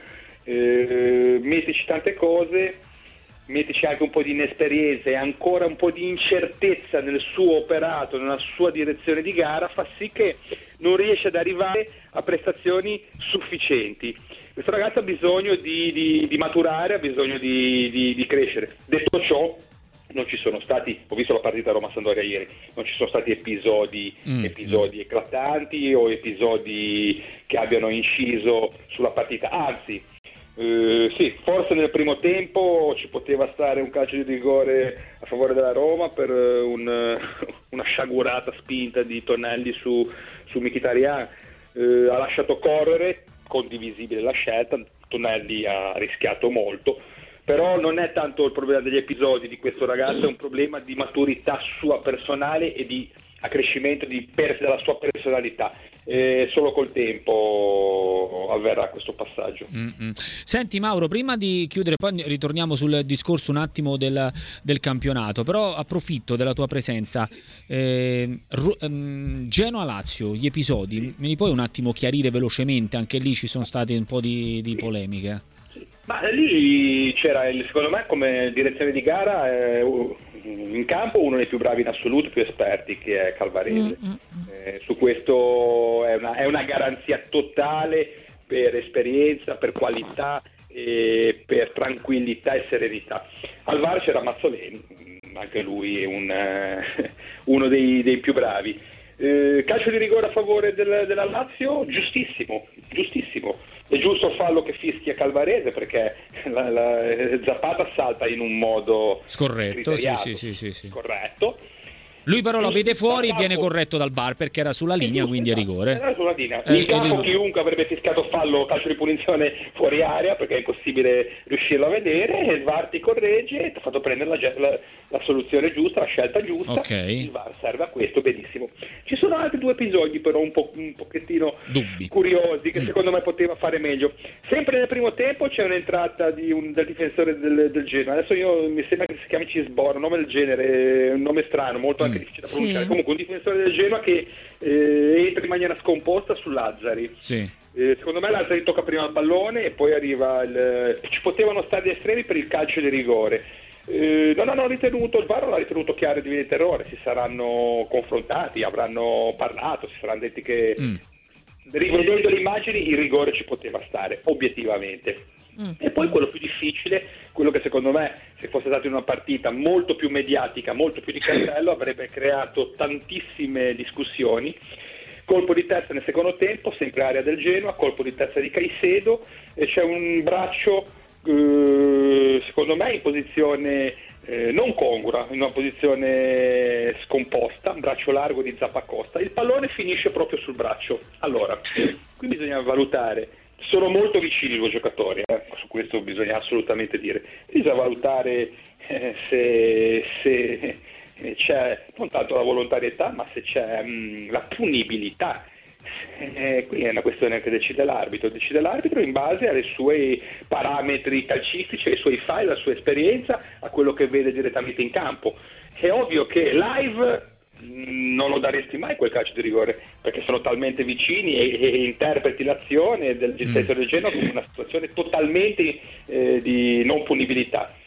eh, mettici tante cose, mettici anche un po' di inesperienza e ancora un po' di incertezza nel suo operato, nella sua direzione di gara, fa sì che non riesce ad arrivare a prestazioni sufficienti. Questo ragazzo ha bisogno di, di, di maturare, ha bisogno di, di, di crescere. Detto ciò, non ci sono stati, ho visto la partita Roma-Sampdoria ieri, non ci sono stati episodi, mm. episodi eclatanti o episodi che abbiano inciso sulla partita, anzi, eh, sì, forse nel primo tempo ci poteva stare un calcio di rigore a favore della Roma per un, una sciagurata spinta di Tonelli su, su Mkhitaryan, eh, ha lasciato correre, condivisibile la scelta, Tonelli ha rischiato molto, però non è tanto il problema degli episodi di questo ragazzo, è un problema di maturità sua personale e di accrescimento di per, della sua personalità. Eh, solo col tempo avverrà questo passaggio. Mm-hmm. Senti Mauro, prima di chiudere, poi ritorniamo sul discorso un attimo del, del campionato, però approfitto della tua presenza. eh, um, Genoa-Lazio, gli episodi, me li puoi un attimo chiarire velocemente? Anche lì ci sono state un po' di, di polemiche. Ma lì c'era, il, secondo me, come direzione di gara, eh, in campo uno dei più bravi in assoluto, più esperti, che è Calvarese. Mm-hmm. Eh, su questo è una, è una garanzia totale per esperienza, per qualità, e per tranquillità e serenità. Al V A R c'era Mazzoleni, anche lui è un, eh, uno dei, dei più bravi. Eh, calcio di rigore a favore del, della Lazio, giustissimo, giustissimo. È giusto il fallo che fischia Calvarese, perché la, la, Zapata salta in un modo scorretto, sì, sì, sì, sì, sì. corretto. Lui però lo vede fuori e viene corretto dal V A R perché era sulla linea, quindi è rigore. Era sulla linea. In eh, campo chiunque avrebbe fischiato fallo, calcio di punizione fuori area, perché è impossibile riuscirlo a vedere, e il V A R ti corregge e ti ha fatto prendere la, la, la soluzione giusta, la scelta giusta. Okay. Il V A R serve a questo, benissimo. Ci sono altri due episodi però un, po', un pochettino Dubbi. curiosi che mm. secondo me poteva fare meglio. Sempre nel primo tempo c'è un'entrata di un, del difensore del, del Genoa. Adesso io mi sembra che si chiami Cisbor, un nome del genere, un nome strano, molto mm. anche difficile da pronunciare. Sì. Comunque un difensore del Genoa che eh, entra in maniera scomposta su Lazzari. Sì. Eh, secondo me Lazzari tocca prima il pallone e poi arriva il... ci potevano stare gli estremi per il calcio di rigore. Eh, non hanno ritenuto, il V A R non ha ritenuto chiaro di evidente errore, si saranno confrontati, avranno parlato, si saranno detti che mm. rivedendo le immagini il rigore ci poteva stare obiettivamente. Mm. E poi quello più difficile, quello che secondo me, se fosse stato in una partita molto più mediatica, molto più di cartello, avrebbe creato tantissime discussioni. Colpo di testa nel secondo tempo, sempre area del Genoa, colpo di testa di Caicedo, e c'è un braccio eh, secondo me in posizione eh, non congrua, in una posizione scomposta, un braccio largo di Zappacosta, il pallone finisce proprio sul braccio. Allora, qui bisogna valutare, sono molto vicini i due giocatori, eh? Su questo bisogna assolutamente dire, bisogna valutare eh, se, se c'è non tanto la volontarietà, ma se c'è mh, la punibilità. Eh, qui è una questione che decide l'arbitro, decide l'arbitro in base ai suoi parametri calcistici, ai suoi file, alla sua esperienza, a quello che vede direttamente in campo. È ovvio che live non lo daresti mai quel calcio di rigore, perché sono talmente vicini e, e interpreti l'azione del difensore del Genoa come una situazione totalmente eh, di non punibilità.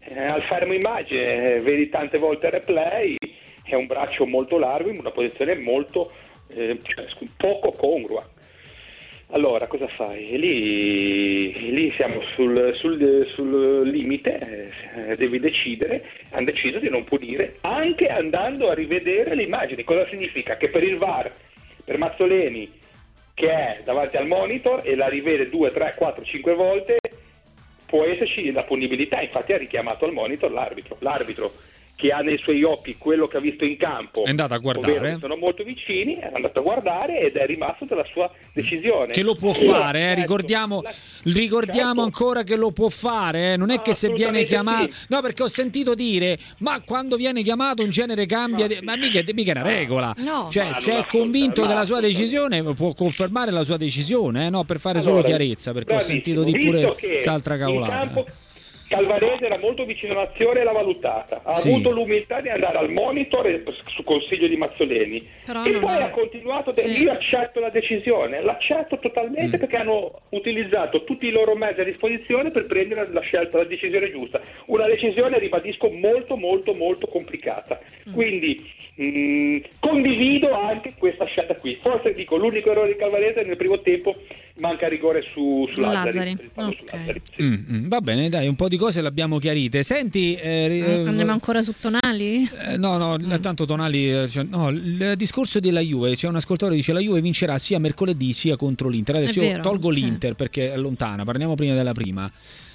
eh, al fermo immagine, eh, vedi tante volte il replay, è un braccio molto largo in una posizione molto eh, cioè, poco congrua. Allora cosa fai? E lì, lì siamo sul, sul, sul limite, eh, devi decidere. Hanno deciso di non punire anche andando a rivedere le immagini. Cosa significa? Che per il V A R, per Mazzoleni, che è davanti al monitor e la rivede due, tre, quattro, cinque volte, può esserci la punibilità. Infatti ha richiamato al monitor l'arbitro. L'arbitro che ha nei suoi occhi quello che ha visto in campo, è andato a guardare, sono molto vicini, è andato a guardare ed è rimasto della sua decisione. Che lo può fare, eh? certo, ricordiamo, la... ricordiamo certo. ancora che lo può fare, eh? non è no, che se viene chiamato, sì. no, perché ho sentito dire, ma quando viene chiamato un genere cambia, no, sì. ma mica, mica è una regola, no. cioè se è convinto della sua decisione può confermare la sua decisione, eh? no, per fare allora, solo chiarezza, perché ho sentito di pure quest'altra cavolata. Calvarese era molto vicino all'azione e l'ha valutata, ha sì. avuto l'umiltà di andare al monitor e, su consiglio di Mazzoleni, però e poi è... ha continuato, sì. io accetto la decisione, l'accetto totalmente mm. perché hanno utilizzato tutti i loro mezzi a disposizione per prendere la scelta, la decisione giusta, una decisione, ribadisco, molto molto molto complicata, mm. quindi mh, condivido anche questa scelta qui, forse dico l'unico errore di Calvarese nel primo tempo manca rigore su, su Lazzari, okay. su Lazzari sì. mm, mm, va bene, dai, un po' di cose le abbiamo chiarite. Senti, eh, andiamo ancora su Tonali? Eh, no, no, mm. tanto Tonali, eh, cioè, no, il discorso della Juve, c'è un ascoltatore che dice la Juve vincerà sia mercoledì sia contro l'Inter. Adesso io tolgo sì. l'Inter perché è lontana, parliamo prima della prima.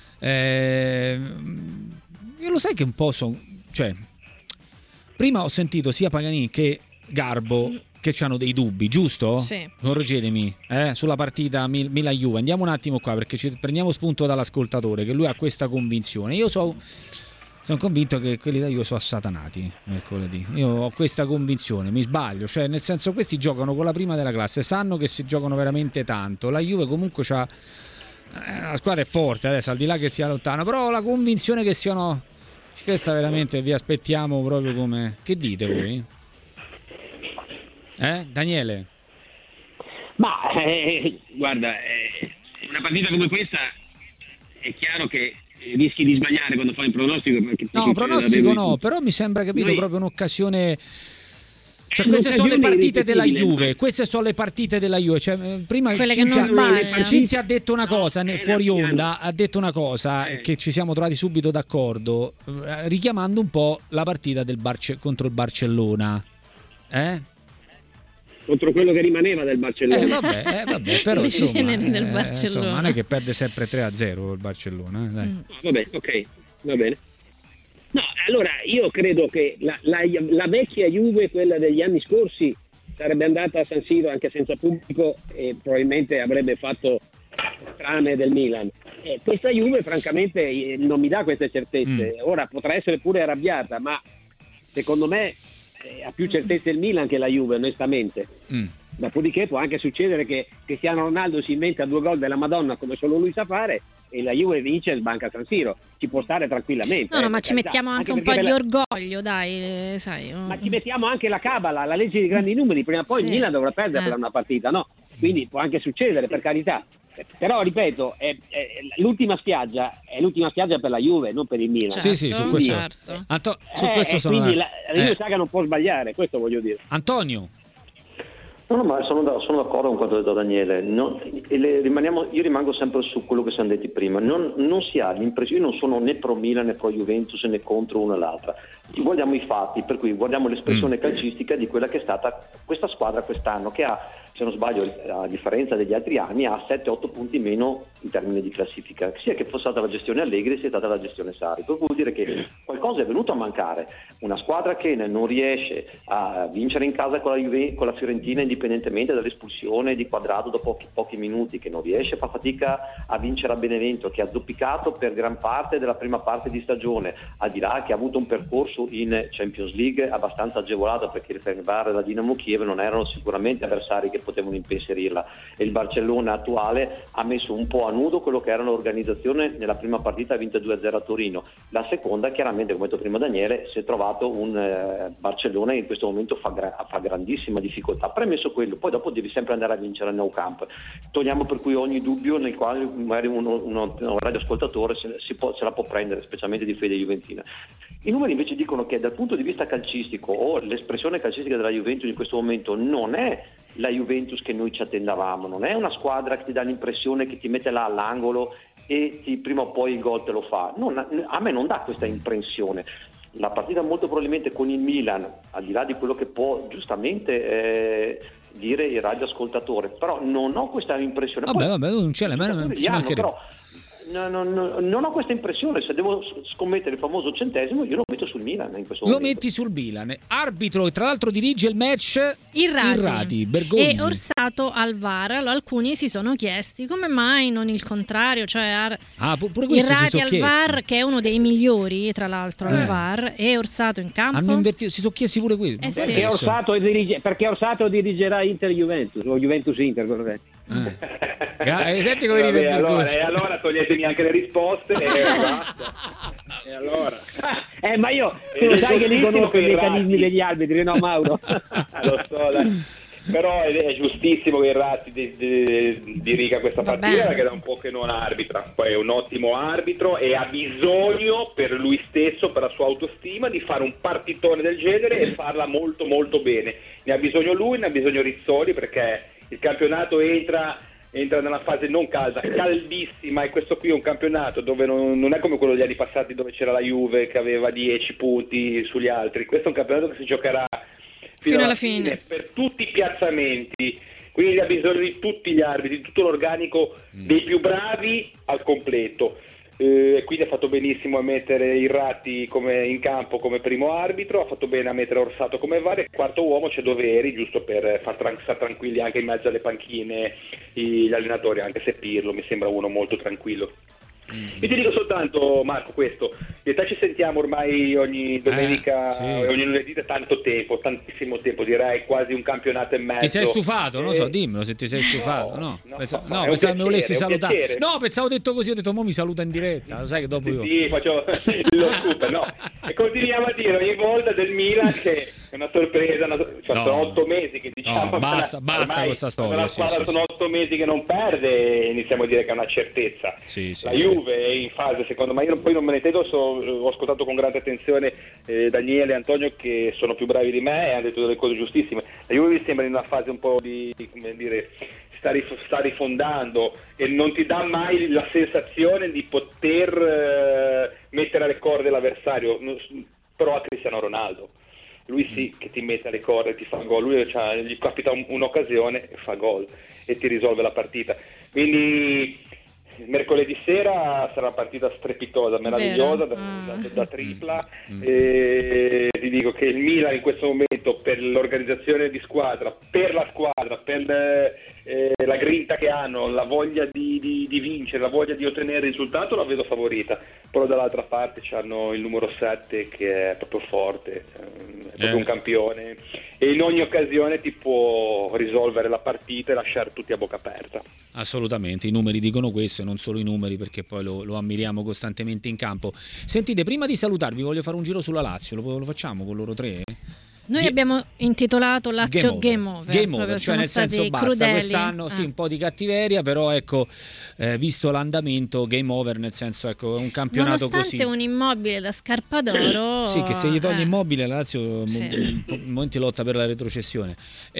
Eh, io lo sai che un po' sono, cioè prima ho sentito sia Paganini che Garbo che hanno dei dubbi, giusto? Sì. Correggetemi, eh, sulla partita Mil- Milan-Juve. Andiamo un attimo qua perché ci prendiamo spunto dall'ascoltatore che lui ha questa convinzione. Io so, sono convinto che quelli da Juve sono assatanati mercoledì. Io ho questa convinzione, mi sbaglio, cioè nel senso questi giocano con la prima della classe, sanno che si giocano veramente tanto. La Juve comunque c'ha eh, la squadra è forte adesso, al di là che sia lontano, però ho la convinzione che siano questa veramente vi aspettiamo proprio come che dite voi? Eh, Daniele? Ma eh, guarda, eh, una partita come questa è chiaro che rischi di sbagliare quando fai il pronostico. Perché no, pronostico no, però mi sembra capito Noi... proprio un'occasione. Cioè, queste sono le partite della Juve, queste sono le partite della Juve. Cioè, prima quelle Cinzia, che non sbaglia. Cinzia ha detto una cosa, no, fuori onda, ha detto una cosa eh. che ci siamo trovati subito d'accordo, richiamando un po' la partita del Barce- contro il Barcellona. Eh? Contro quello che rimaneva del Barcellona. Eh vabbè, eh, vabbè però insomma, eh, del Barcellona. Insomma, non è che perde sempre tre a zero il Barcellona, eh, dai. Mm. Vabbè, ok, va bene. No, allora io credo che la, la, la vecchia Juve, quella degli anni scorsi, sarebbe andata a San Siro anche senza pubblico e probabilmente avrebbe fatto strame del Milan. Eh, questa Juve francamente non mi dà queste certezze. Mm. Ora potrà essere pure arrabbiata, ma secondo me eh, ha più certezze il Milan che la Juve, onestamente. Mm. Dopodiché può anche succedere che Cristiano Ronaldo si inventa due gol della Madonna come solo lui sa fare e la Juve vince e sbanca San Siro. Ci può stare tranquillamente. No, no, eh, ma ci carità. mettiamo anche, anche un po' di la... orgoglio, dai, sai. Ma ci mettiamo anche la cabala, la legge dei grandi numeri. Prima o poi sì. il Milan dovrà perderla eh. una partita, no? Quindi può anche succedere, per carità. Però ripeto, è, è, l'ultima spiaggia è l'ultima spiaggia per la Juve, non per il Milan. Certo, sì, sì, su questo, certo. Anto- su eh, questo sono quindi la, la Juve eh. sa che non può sbagliare, questo voglio dire. Antonio. No, no, ma sono, da, sono d'accordo con quanto detto Daniele. Non, e le, rimaniamo, io rimango sempre su quello che siamo detti prima. Non, non si ha l'impressione, io non sono né pro Milan né pro Juventus né contro una o l'altra. Guardiamo i fatti, per cui guardiamo l'espressione mm. calcistica di quella che è stata questa squadra quest'anno, che ha, se non sbaglio, a differenza degli altri anni, ha sette otto punti meno in termini di classifica, sia che fosse stata la gestione Allegri sia stata la gestione Sarri. Per cui vuol dire che qualcosa è venuto a mancare. Una squadra che non riesce a vincere in casa con la, Juve, con la Fiorentina indipendentemente dall'espulsione di Quadrado dopo pochi, pochi minuti, che non riesce a far fatica a vincere a Benevento, che ha zoppicato per gran parte della prima parte di stagione, al di là che ha avuto un percorso in Champions League abbastanza agevolato, perché il Fenerbahce e la Dinamo Kiev non erano sicuramente avversari che potevano impensierirla, e il Barcellona attuale ha messo un po' a nudo quello che era l'organizzazione. Nella prima partita ha vinto due a zero a Torino, la seconda chiaramente, come ha detto prima Daniele, si è trovato un eh, Barcellona che in questo momento fa, gra- fa grandissima difficoltà. Premesso discorso quello, poi dopo devi sempre andare a vincere al Nou Camp. Togliamo per cui ogni dubbio nel quale magari uno, uno, un radioascoltatore se, si può, se la può prendere, specialmente di fede juventina. I numeri invece dicono che dal punto di vista calcistico, o l'espressione calcistica della Juventus in questo momento non è la Juventus che noi ci attendavamo, non è una squadra che ti dà l'impressione che ti mette là all'angolo e ti, prima o poi il gol te lo fa. Non, a me non dà questa impressione. La partita molto probabilmente con il Milan, al di là di quello che può giustamente eh, dire il radioascoltatore, però non ho questa impressione. Vabbè, poi, vabbè, non c'è, ma non ci hanno, però no, no, no, non ho questa impressione. Se devo scommettere il famoso centesimo, io lo metto sul Milan in questo lo momento. metti sul Milan. Arbitro, e tra l'altro dirige il match Irrati, Irrati Bergonzi e Orsato al V A R. Allora, alcuni si sono chiesti come mai non il contrario, cioè Ar- ah, pure Irrati al V A R, che è uno dei migliori tra l'altro eh. al V A R, e Orsato in campo. Hanno invertito, si sono chiesti pure quelli. Eh sì. Perché Orsato, dirige, perché Orsato dirigerà Inter-Juventus o Juventus-Inter, corretto. Eh. Senti come Vabbè, rivende allora, e allora toglietemi anche le risposte e basta. E allora eh ma io tu lo sai che li conosco i meccanismi degli arbitri, no Mauro? Lo so, dai. Però è, è giustissimo che il Ratti di, di, diriga questa Va partita, bene. perché da un po' che non arbitra, poi è un ottimo arbitro e ha bisogno per lui stesso, per la sua autostima, di fare un partitone del genere e farla molto molto bene. Ne ha bisogno lui, ne ha bisogno Rizzoli, perché il campionato entra entra nella fase non calda, caldissima, e questo qui è un campionato dove non, non è come quello degli anni passati dove c'era la Juve che aveva dieci punti sugli altri. Questo è un campionato che si giocherà fino, Fino alla alla fine, fine. per tutti i piazzamenti, quindi ha bisogno di tutti gli arbitri, di tutto l'organico, dei più bravi al completo. E eh, quindi ha fatto benissimo a mettere Irrati come in campo come primo arbitro, ha fatto bene a mettere Orsato come V A R, quarto uomo c'è Doveri, giusto per far tran- stare tranquilli anche in mezzo alle panchine gli allenatori, anche se Pirlo mi sembra uno molto tranquillo. Io ti dico soltanto, Marco, questo: io e te ci sentiamo ormai ogni domenica, eh, sì. ogni lunedì da tanto tempo, tantissimo tempo, direi quasi un campionato e mezzo. Ti sei stufato? Non Eh, so, dimmelo se ti sei stufato. No, no, Pensa- no, no è un pensavo mi volessi piacere, è un salutare. piacere. No, pensavo detto così, ho detto mo mi saluta in diretta. Lo sai che dopo io. Sì, faccio lo scoop, no. E continuiamo a dire ogni volta del Milan che è una sorpresa, una sor- cioè, No. sono otto mesi che diciamo. No, basta, ormai basta questa storia, La sì, squadra sì, sono sì. otto mesi che non perde e iniziamo a dire che è una certezza. Sì, sì, la sì. Juve è in fase, secondo me, io poi non me ne intendo, so, ho ascoltato con grande attenzione eh, Daniele e Antonio, che sono più bravi di me e hanno detto delle cose giustissime. La Juve mi sembra in una fase un po' di, di come dire, sta, rif- sta rifondando e non ti dà mai la sensazione di poter eh, mettere alle corde l'avversario, però a Cristiano Ronaldo. Lui sì che ti mette alle corde, ti fa gol, lui cioè, gli capita un, un'occasione e fa gol e ti risolve la partita. Quindi mercoledì sera sarà una partita strepitosa, meravigliosa, da, Ah. da, da tripla. E ti dico che il Milan in questo momento, per l'organizzazione di squadra, per la squadra, per eh, la grinta che hanno, la voglia di, di, di vincere, la voglia di ottenere il risultato, la vedo favorita. Però dall'altra parte c'hanno il numero sette che è proprio forte, è proprio Eh. un campione e in ogni occasione ti può risolvere la partita e lasciare tutti a bocca aperta. Assolutamente, i numeri dicono questo, e non solo i numeri, perché poi lo, lo ammiriamo costantemente in campo. Sentite, prima di salutarvi voglio fare un giro sulla Lazio, lo, lo facciamo con loro tre? Noi Ge- abbiamo intitolato Lazio Game Over, Game proprio over, cioè siamo nel stati senso basta, crudeli. quest'anno sì, Ah. un po' di cattiveria, però ecco, eh, visto l'andamento, game over, nel senso ecco, è un campionato Nonostante così. un immobile da scarpa d'oro, Sì, che se gli togli eh. Immobile la Lazio Sì. in momenti lotta per la retrocessione.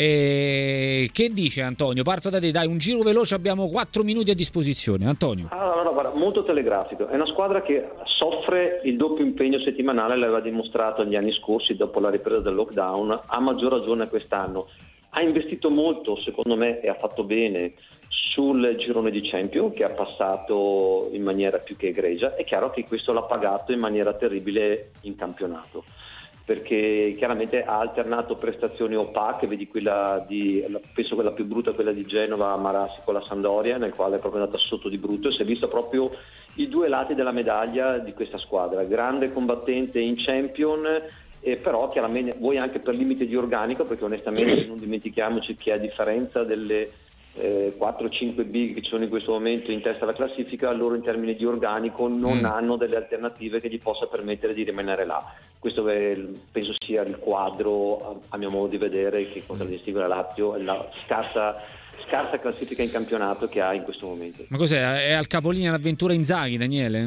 E che dice Antonio? Parto da te, dai, un giro veloce, abbiamo quattro minuti a disposizione. Antonio. Allora, guarda, molto telegrafico. È una squadra che soffre il doppio impegno settimanale, l'aveva dimostrato negli anni scorsi dopo la ripresa del lockdown, a maggior ragione quest'anno. Ha investito molto, secondo me, e ha fatto bene sul girone di Champions, che ha passato in maniera più che egregia. È chiaro che questo l'ha pagato in maniera terribile in campionato, perché chiaramente ha alternato prestazioni opache, vedi quella di, penso quella più brutta, quella di Genova, Marassi con la Sampdoria, nel quale è proprio andata sotto di brutto, e si è visto proprio i due lati della medaglia di questa squadra, grande combattente in Champions, eh, però chiaramente vuoi anche per limite di organico, perché onestamente non dimentichiamoci che a differenza delle eh, quattro cinque big che sono in questo momento in testa alla classifica, loro in termini di organico non mm. hanno delle alternative che gli possa permettere di rimanere là. Questo è, penso sia il quadro, a, a mio modo di vedere, che cosa distingue la Lazio, la scarsa, scarsa classifica in campionato che ha in questo momento. Ma cos'è? È al capolinea l'avventura Inzaghi, Daniele?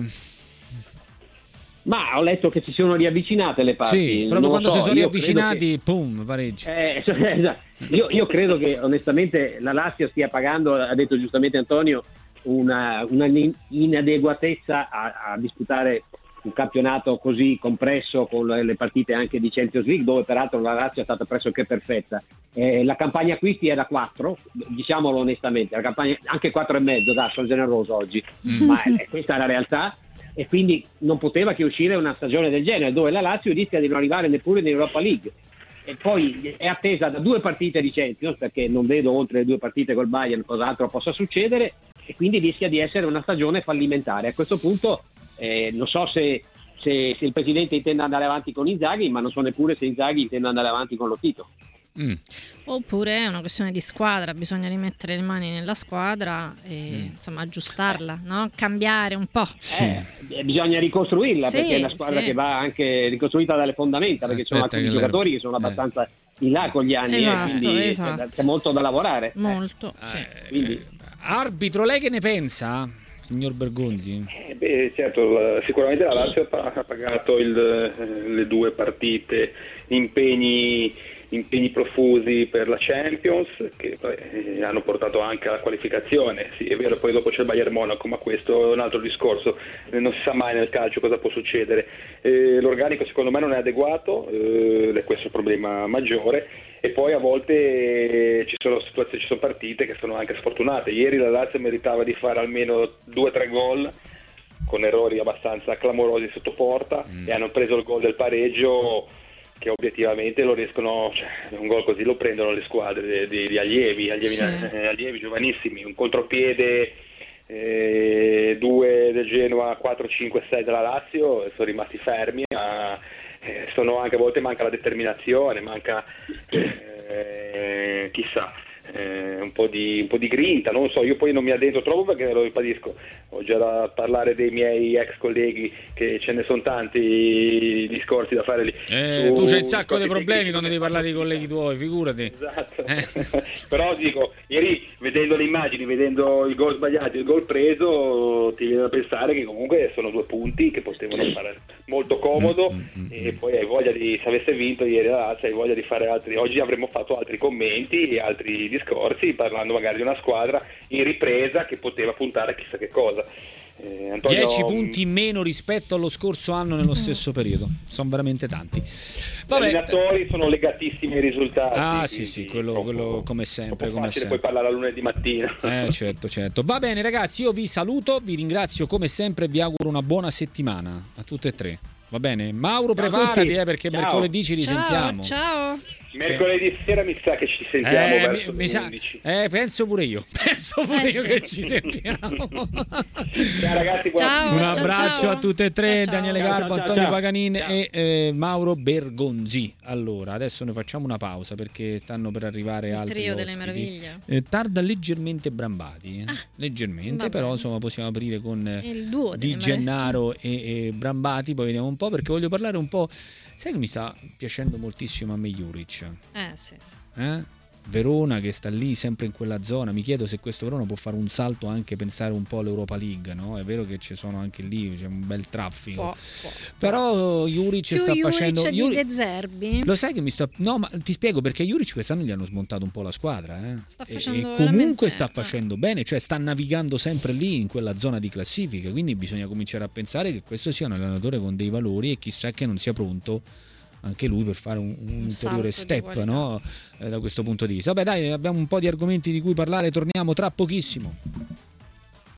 Ma ho letto che si sono riavvicinate le parti. Sì, proprio non quando so, si sono riavvicinati, che... pum, pareggio. Eh, io, io credo che onestamente la Lazio stia pagando, ha detto giustamente Antonio, una, una inadeguatezza a, a disputare un campionato così compresso con le partite anche di Champions League, dove peraltro la Lazio è stata pressoché perfetta. Eh, la campagna acquisti era quattro, diciamolo onestamente, la campagna anche quattro e mezzo, dai, sono generoso oggi, mm. ma eh, questa è la realtà. E quindi non poteva che uscire una stagione del genere, dove la Lazio rischia di non arrivare neppure in Europa League, e poi è attesa da due partite di Champions, perché non vedo oltre le due partite col Bayern cos'altro possa succedere, e quindi rischia di essere una stagione fallimentare. A questo punto eh, non so se, se, se il presidente intende andare avanti con Inzaghi, ma non so neppure se Inzaghi intende andare avanti con Lotito. Mm. Oppure è una questione di squadra, bisogna rimettere le mani nella squadra e mm. insomma aggiustarla, no? Cambiare un po'. Eh, bisogna ricostruirla, sì, perché è una squadra sì. che va anche ricostruita dalle fondamenta, perché Aspetta, ci sono alcuni giocatori che sono abbastanza eh. in là con gli anni, esatto, e quindi esatto. c'è molto da lavorare. Molto, eh. sì. Eh, quindi... Arbitro, lei che ne pensa, signor Bergonzi? Eh beh, certo, sicuramente la Lazio ha pagato il, le due partite, impegni impegni profusi per la Champions, che eh, hanno portato anche alla qualificazione. Sì, è vero, poi dopo c'è il Bayern Monaco, ma questo è un altro discorso, eh, non si sa mai nel calcio cosa può succedere. Eh, l'organico secondo me non è adeguato, eh, è questo il problema maggiore, e poi a volte eh, ci sono situazioni, ci sono partite che sono anche sfortunate. Ieri la Lazio meritava di fare almeno due o tre gol con errori abbastanza clamorosi sotto porta, mm. e hanno preso il gol del pareggio, che obiettivamente lo riescono, cioè un gol così lo prendono le squadre di, di allievi, allievi, sì. eh, allievi giovanissimi, un contropiede, eh, due del Genoa, quattro, cinque, sei della Lazio, sono rimasti fermi, ma eh, sono anche a volte manca la determinazione, manca eh, chissà. Eh, un po' di un po' di grinta, non so, io poi non mi addentro troppo perché lo ribadisco, ho già da parlare dei miei ex colleghi, che ce ne sono tanti discorsi da fare lì. Eh, tu, tu c'hai un sacco di problemi quando devi parlare dei colleghi tuoi, figurati. Esatto. Eh. Però dico, ieri vedendo le immagini, vedendo il gol sbagliato, il gol preso, ti viene da pensare che comunque sono due punti che potevano fare molto comodo, mm-hmm. e poi hai voglia di, se avesse vinto ieri la Lazio, hai voglia di fare altri, oggi avremmo fatto altri commenti e altri discorsi, parlando magari di una squadra in ripresa che poteva puntare a chissà che cosa. Eh, Antonio... dieci punti in meno rispetto allo scorso anno nello stesso periodo, sono veramente tanti. Vabbè. Gli allenatori sono legatissimi ai risultati. Ah sì sì, quello, quello come sempre, come sempre. Puoi parlare a lunedì mattina. Eh certo certo. Va bene ragazzi, io vi saluto, vi ringrazio come sempre e vi auguro una buona settimana a tutte e tre. Va bene? Mauro, ciao, preparati eh, perché ciao. Mercoledì ci risentiamo. Ciao, ciao. Mercoledì sera mi sa che ci sentiamo, eh, verso mi, mi sa, eh, penso pure io. Penso pure eh, io sì. che ci sentiamo. Ciao ragazzi, ciao, un abbraccio ciao. a tutte e tre, ciao, ciao. Daniele Garbo, ciao, Antonio ciao. Paganin ciao. e eh, Mauro Bergonzi. Allora, adesso ne facciamo una pausa perché stanno per arrivare il altri trio ospiti. delle meraviglie. Eh, tarda leggermente Brambati, eh? ah, leggermente, però insomma possiamo aprire con eh, il duo Di Gennaro e, e Brambati, poi vediamo un po' perché voglio parlare un po'. Sai che mi sta piacendo moltissimo a me Juric? Eh sì, sì. Eh? Verona che sta lì sempre in quella zona, mi chiedo se questo Verona può fare un salto, anche pensare un po' all'Europa League, no? È vero che ci sono anche lì, c'è un bel traffico, può, può. però Juric più sta Juric facendo di Juric... De Zerbi. Lo sai che mi sta no ma ti spiego perché Juric quest'anno gli hanno smontato un po' la squadra, eh? Sta e, facendo e comunque veramente... sta facendo bene, cioè sta navigando sempre lì in quella zona di classifica, quindi bisogna cominciare a pensare che questo sia un allenatore con dei valori e chissà che non sia pronto anche lui per fare un, un, un ulteriore step, no? Eh, da questo punto di vista. Vabbè dai, abbiamo un po' di argomenti di cui parlare, torniamo tra pochissimo.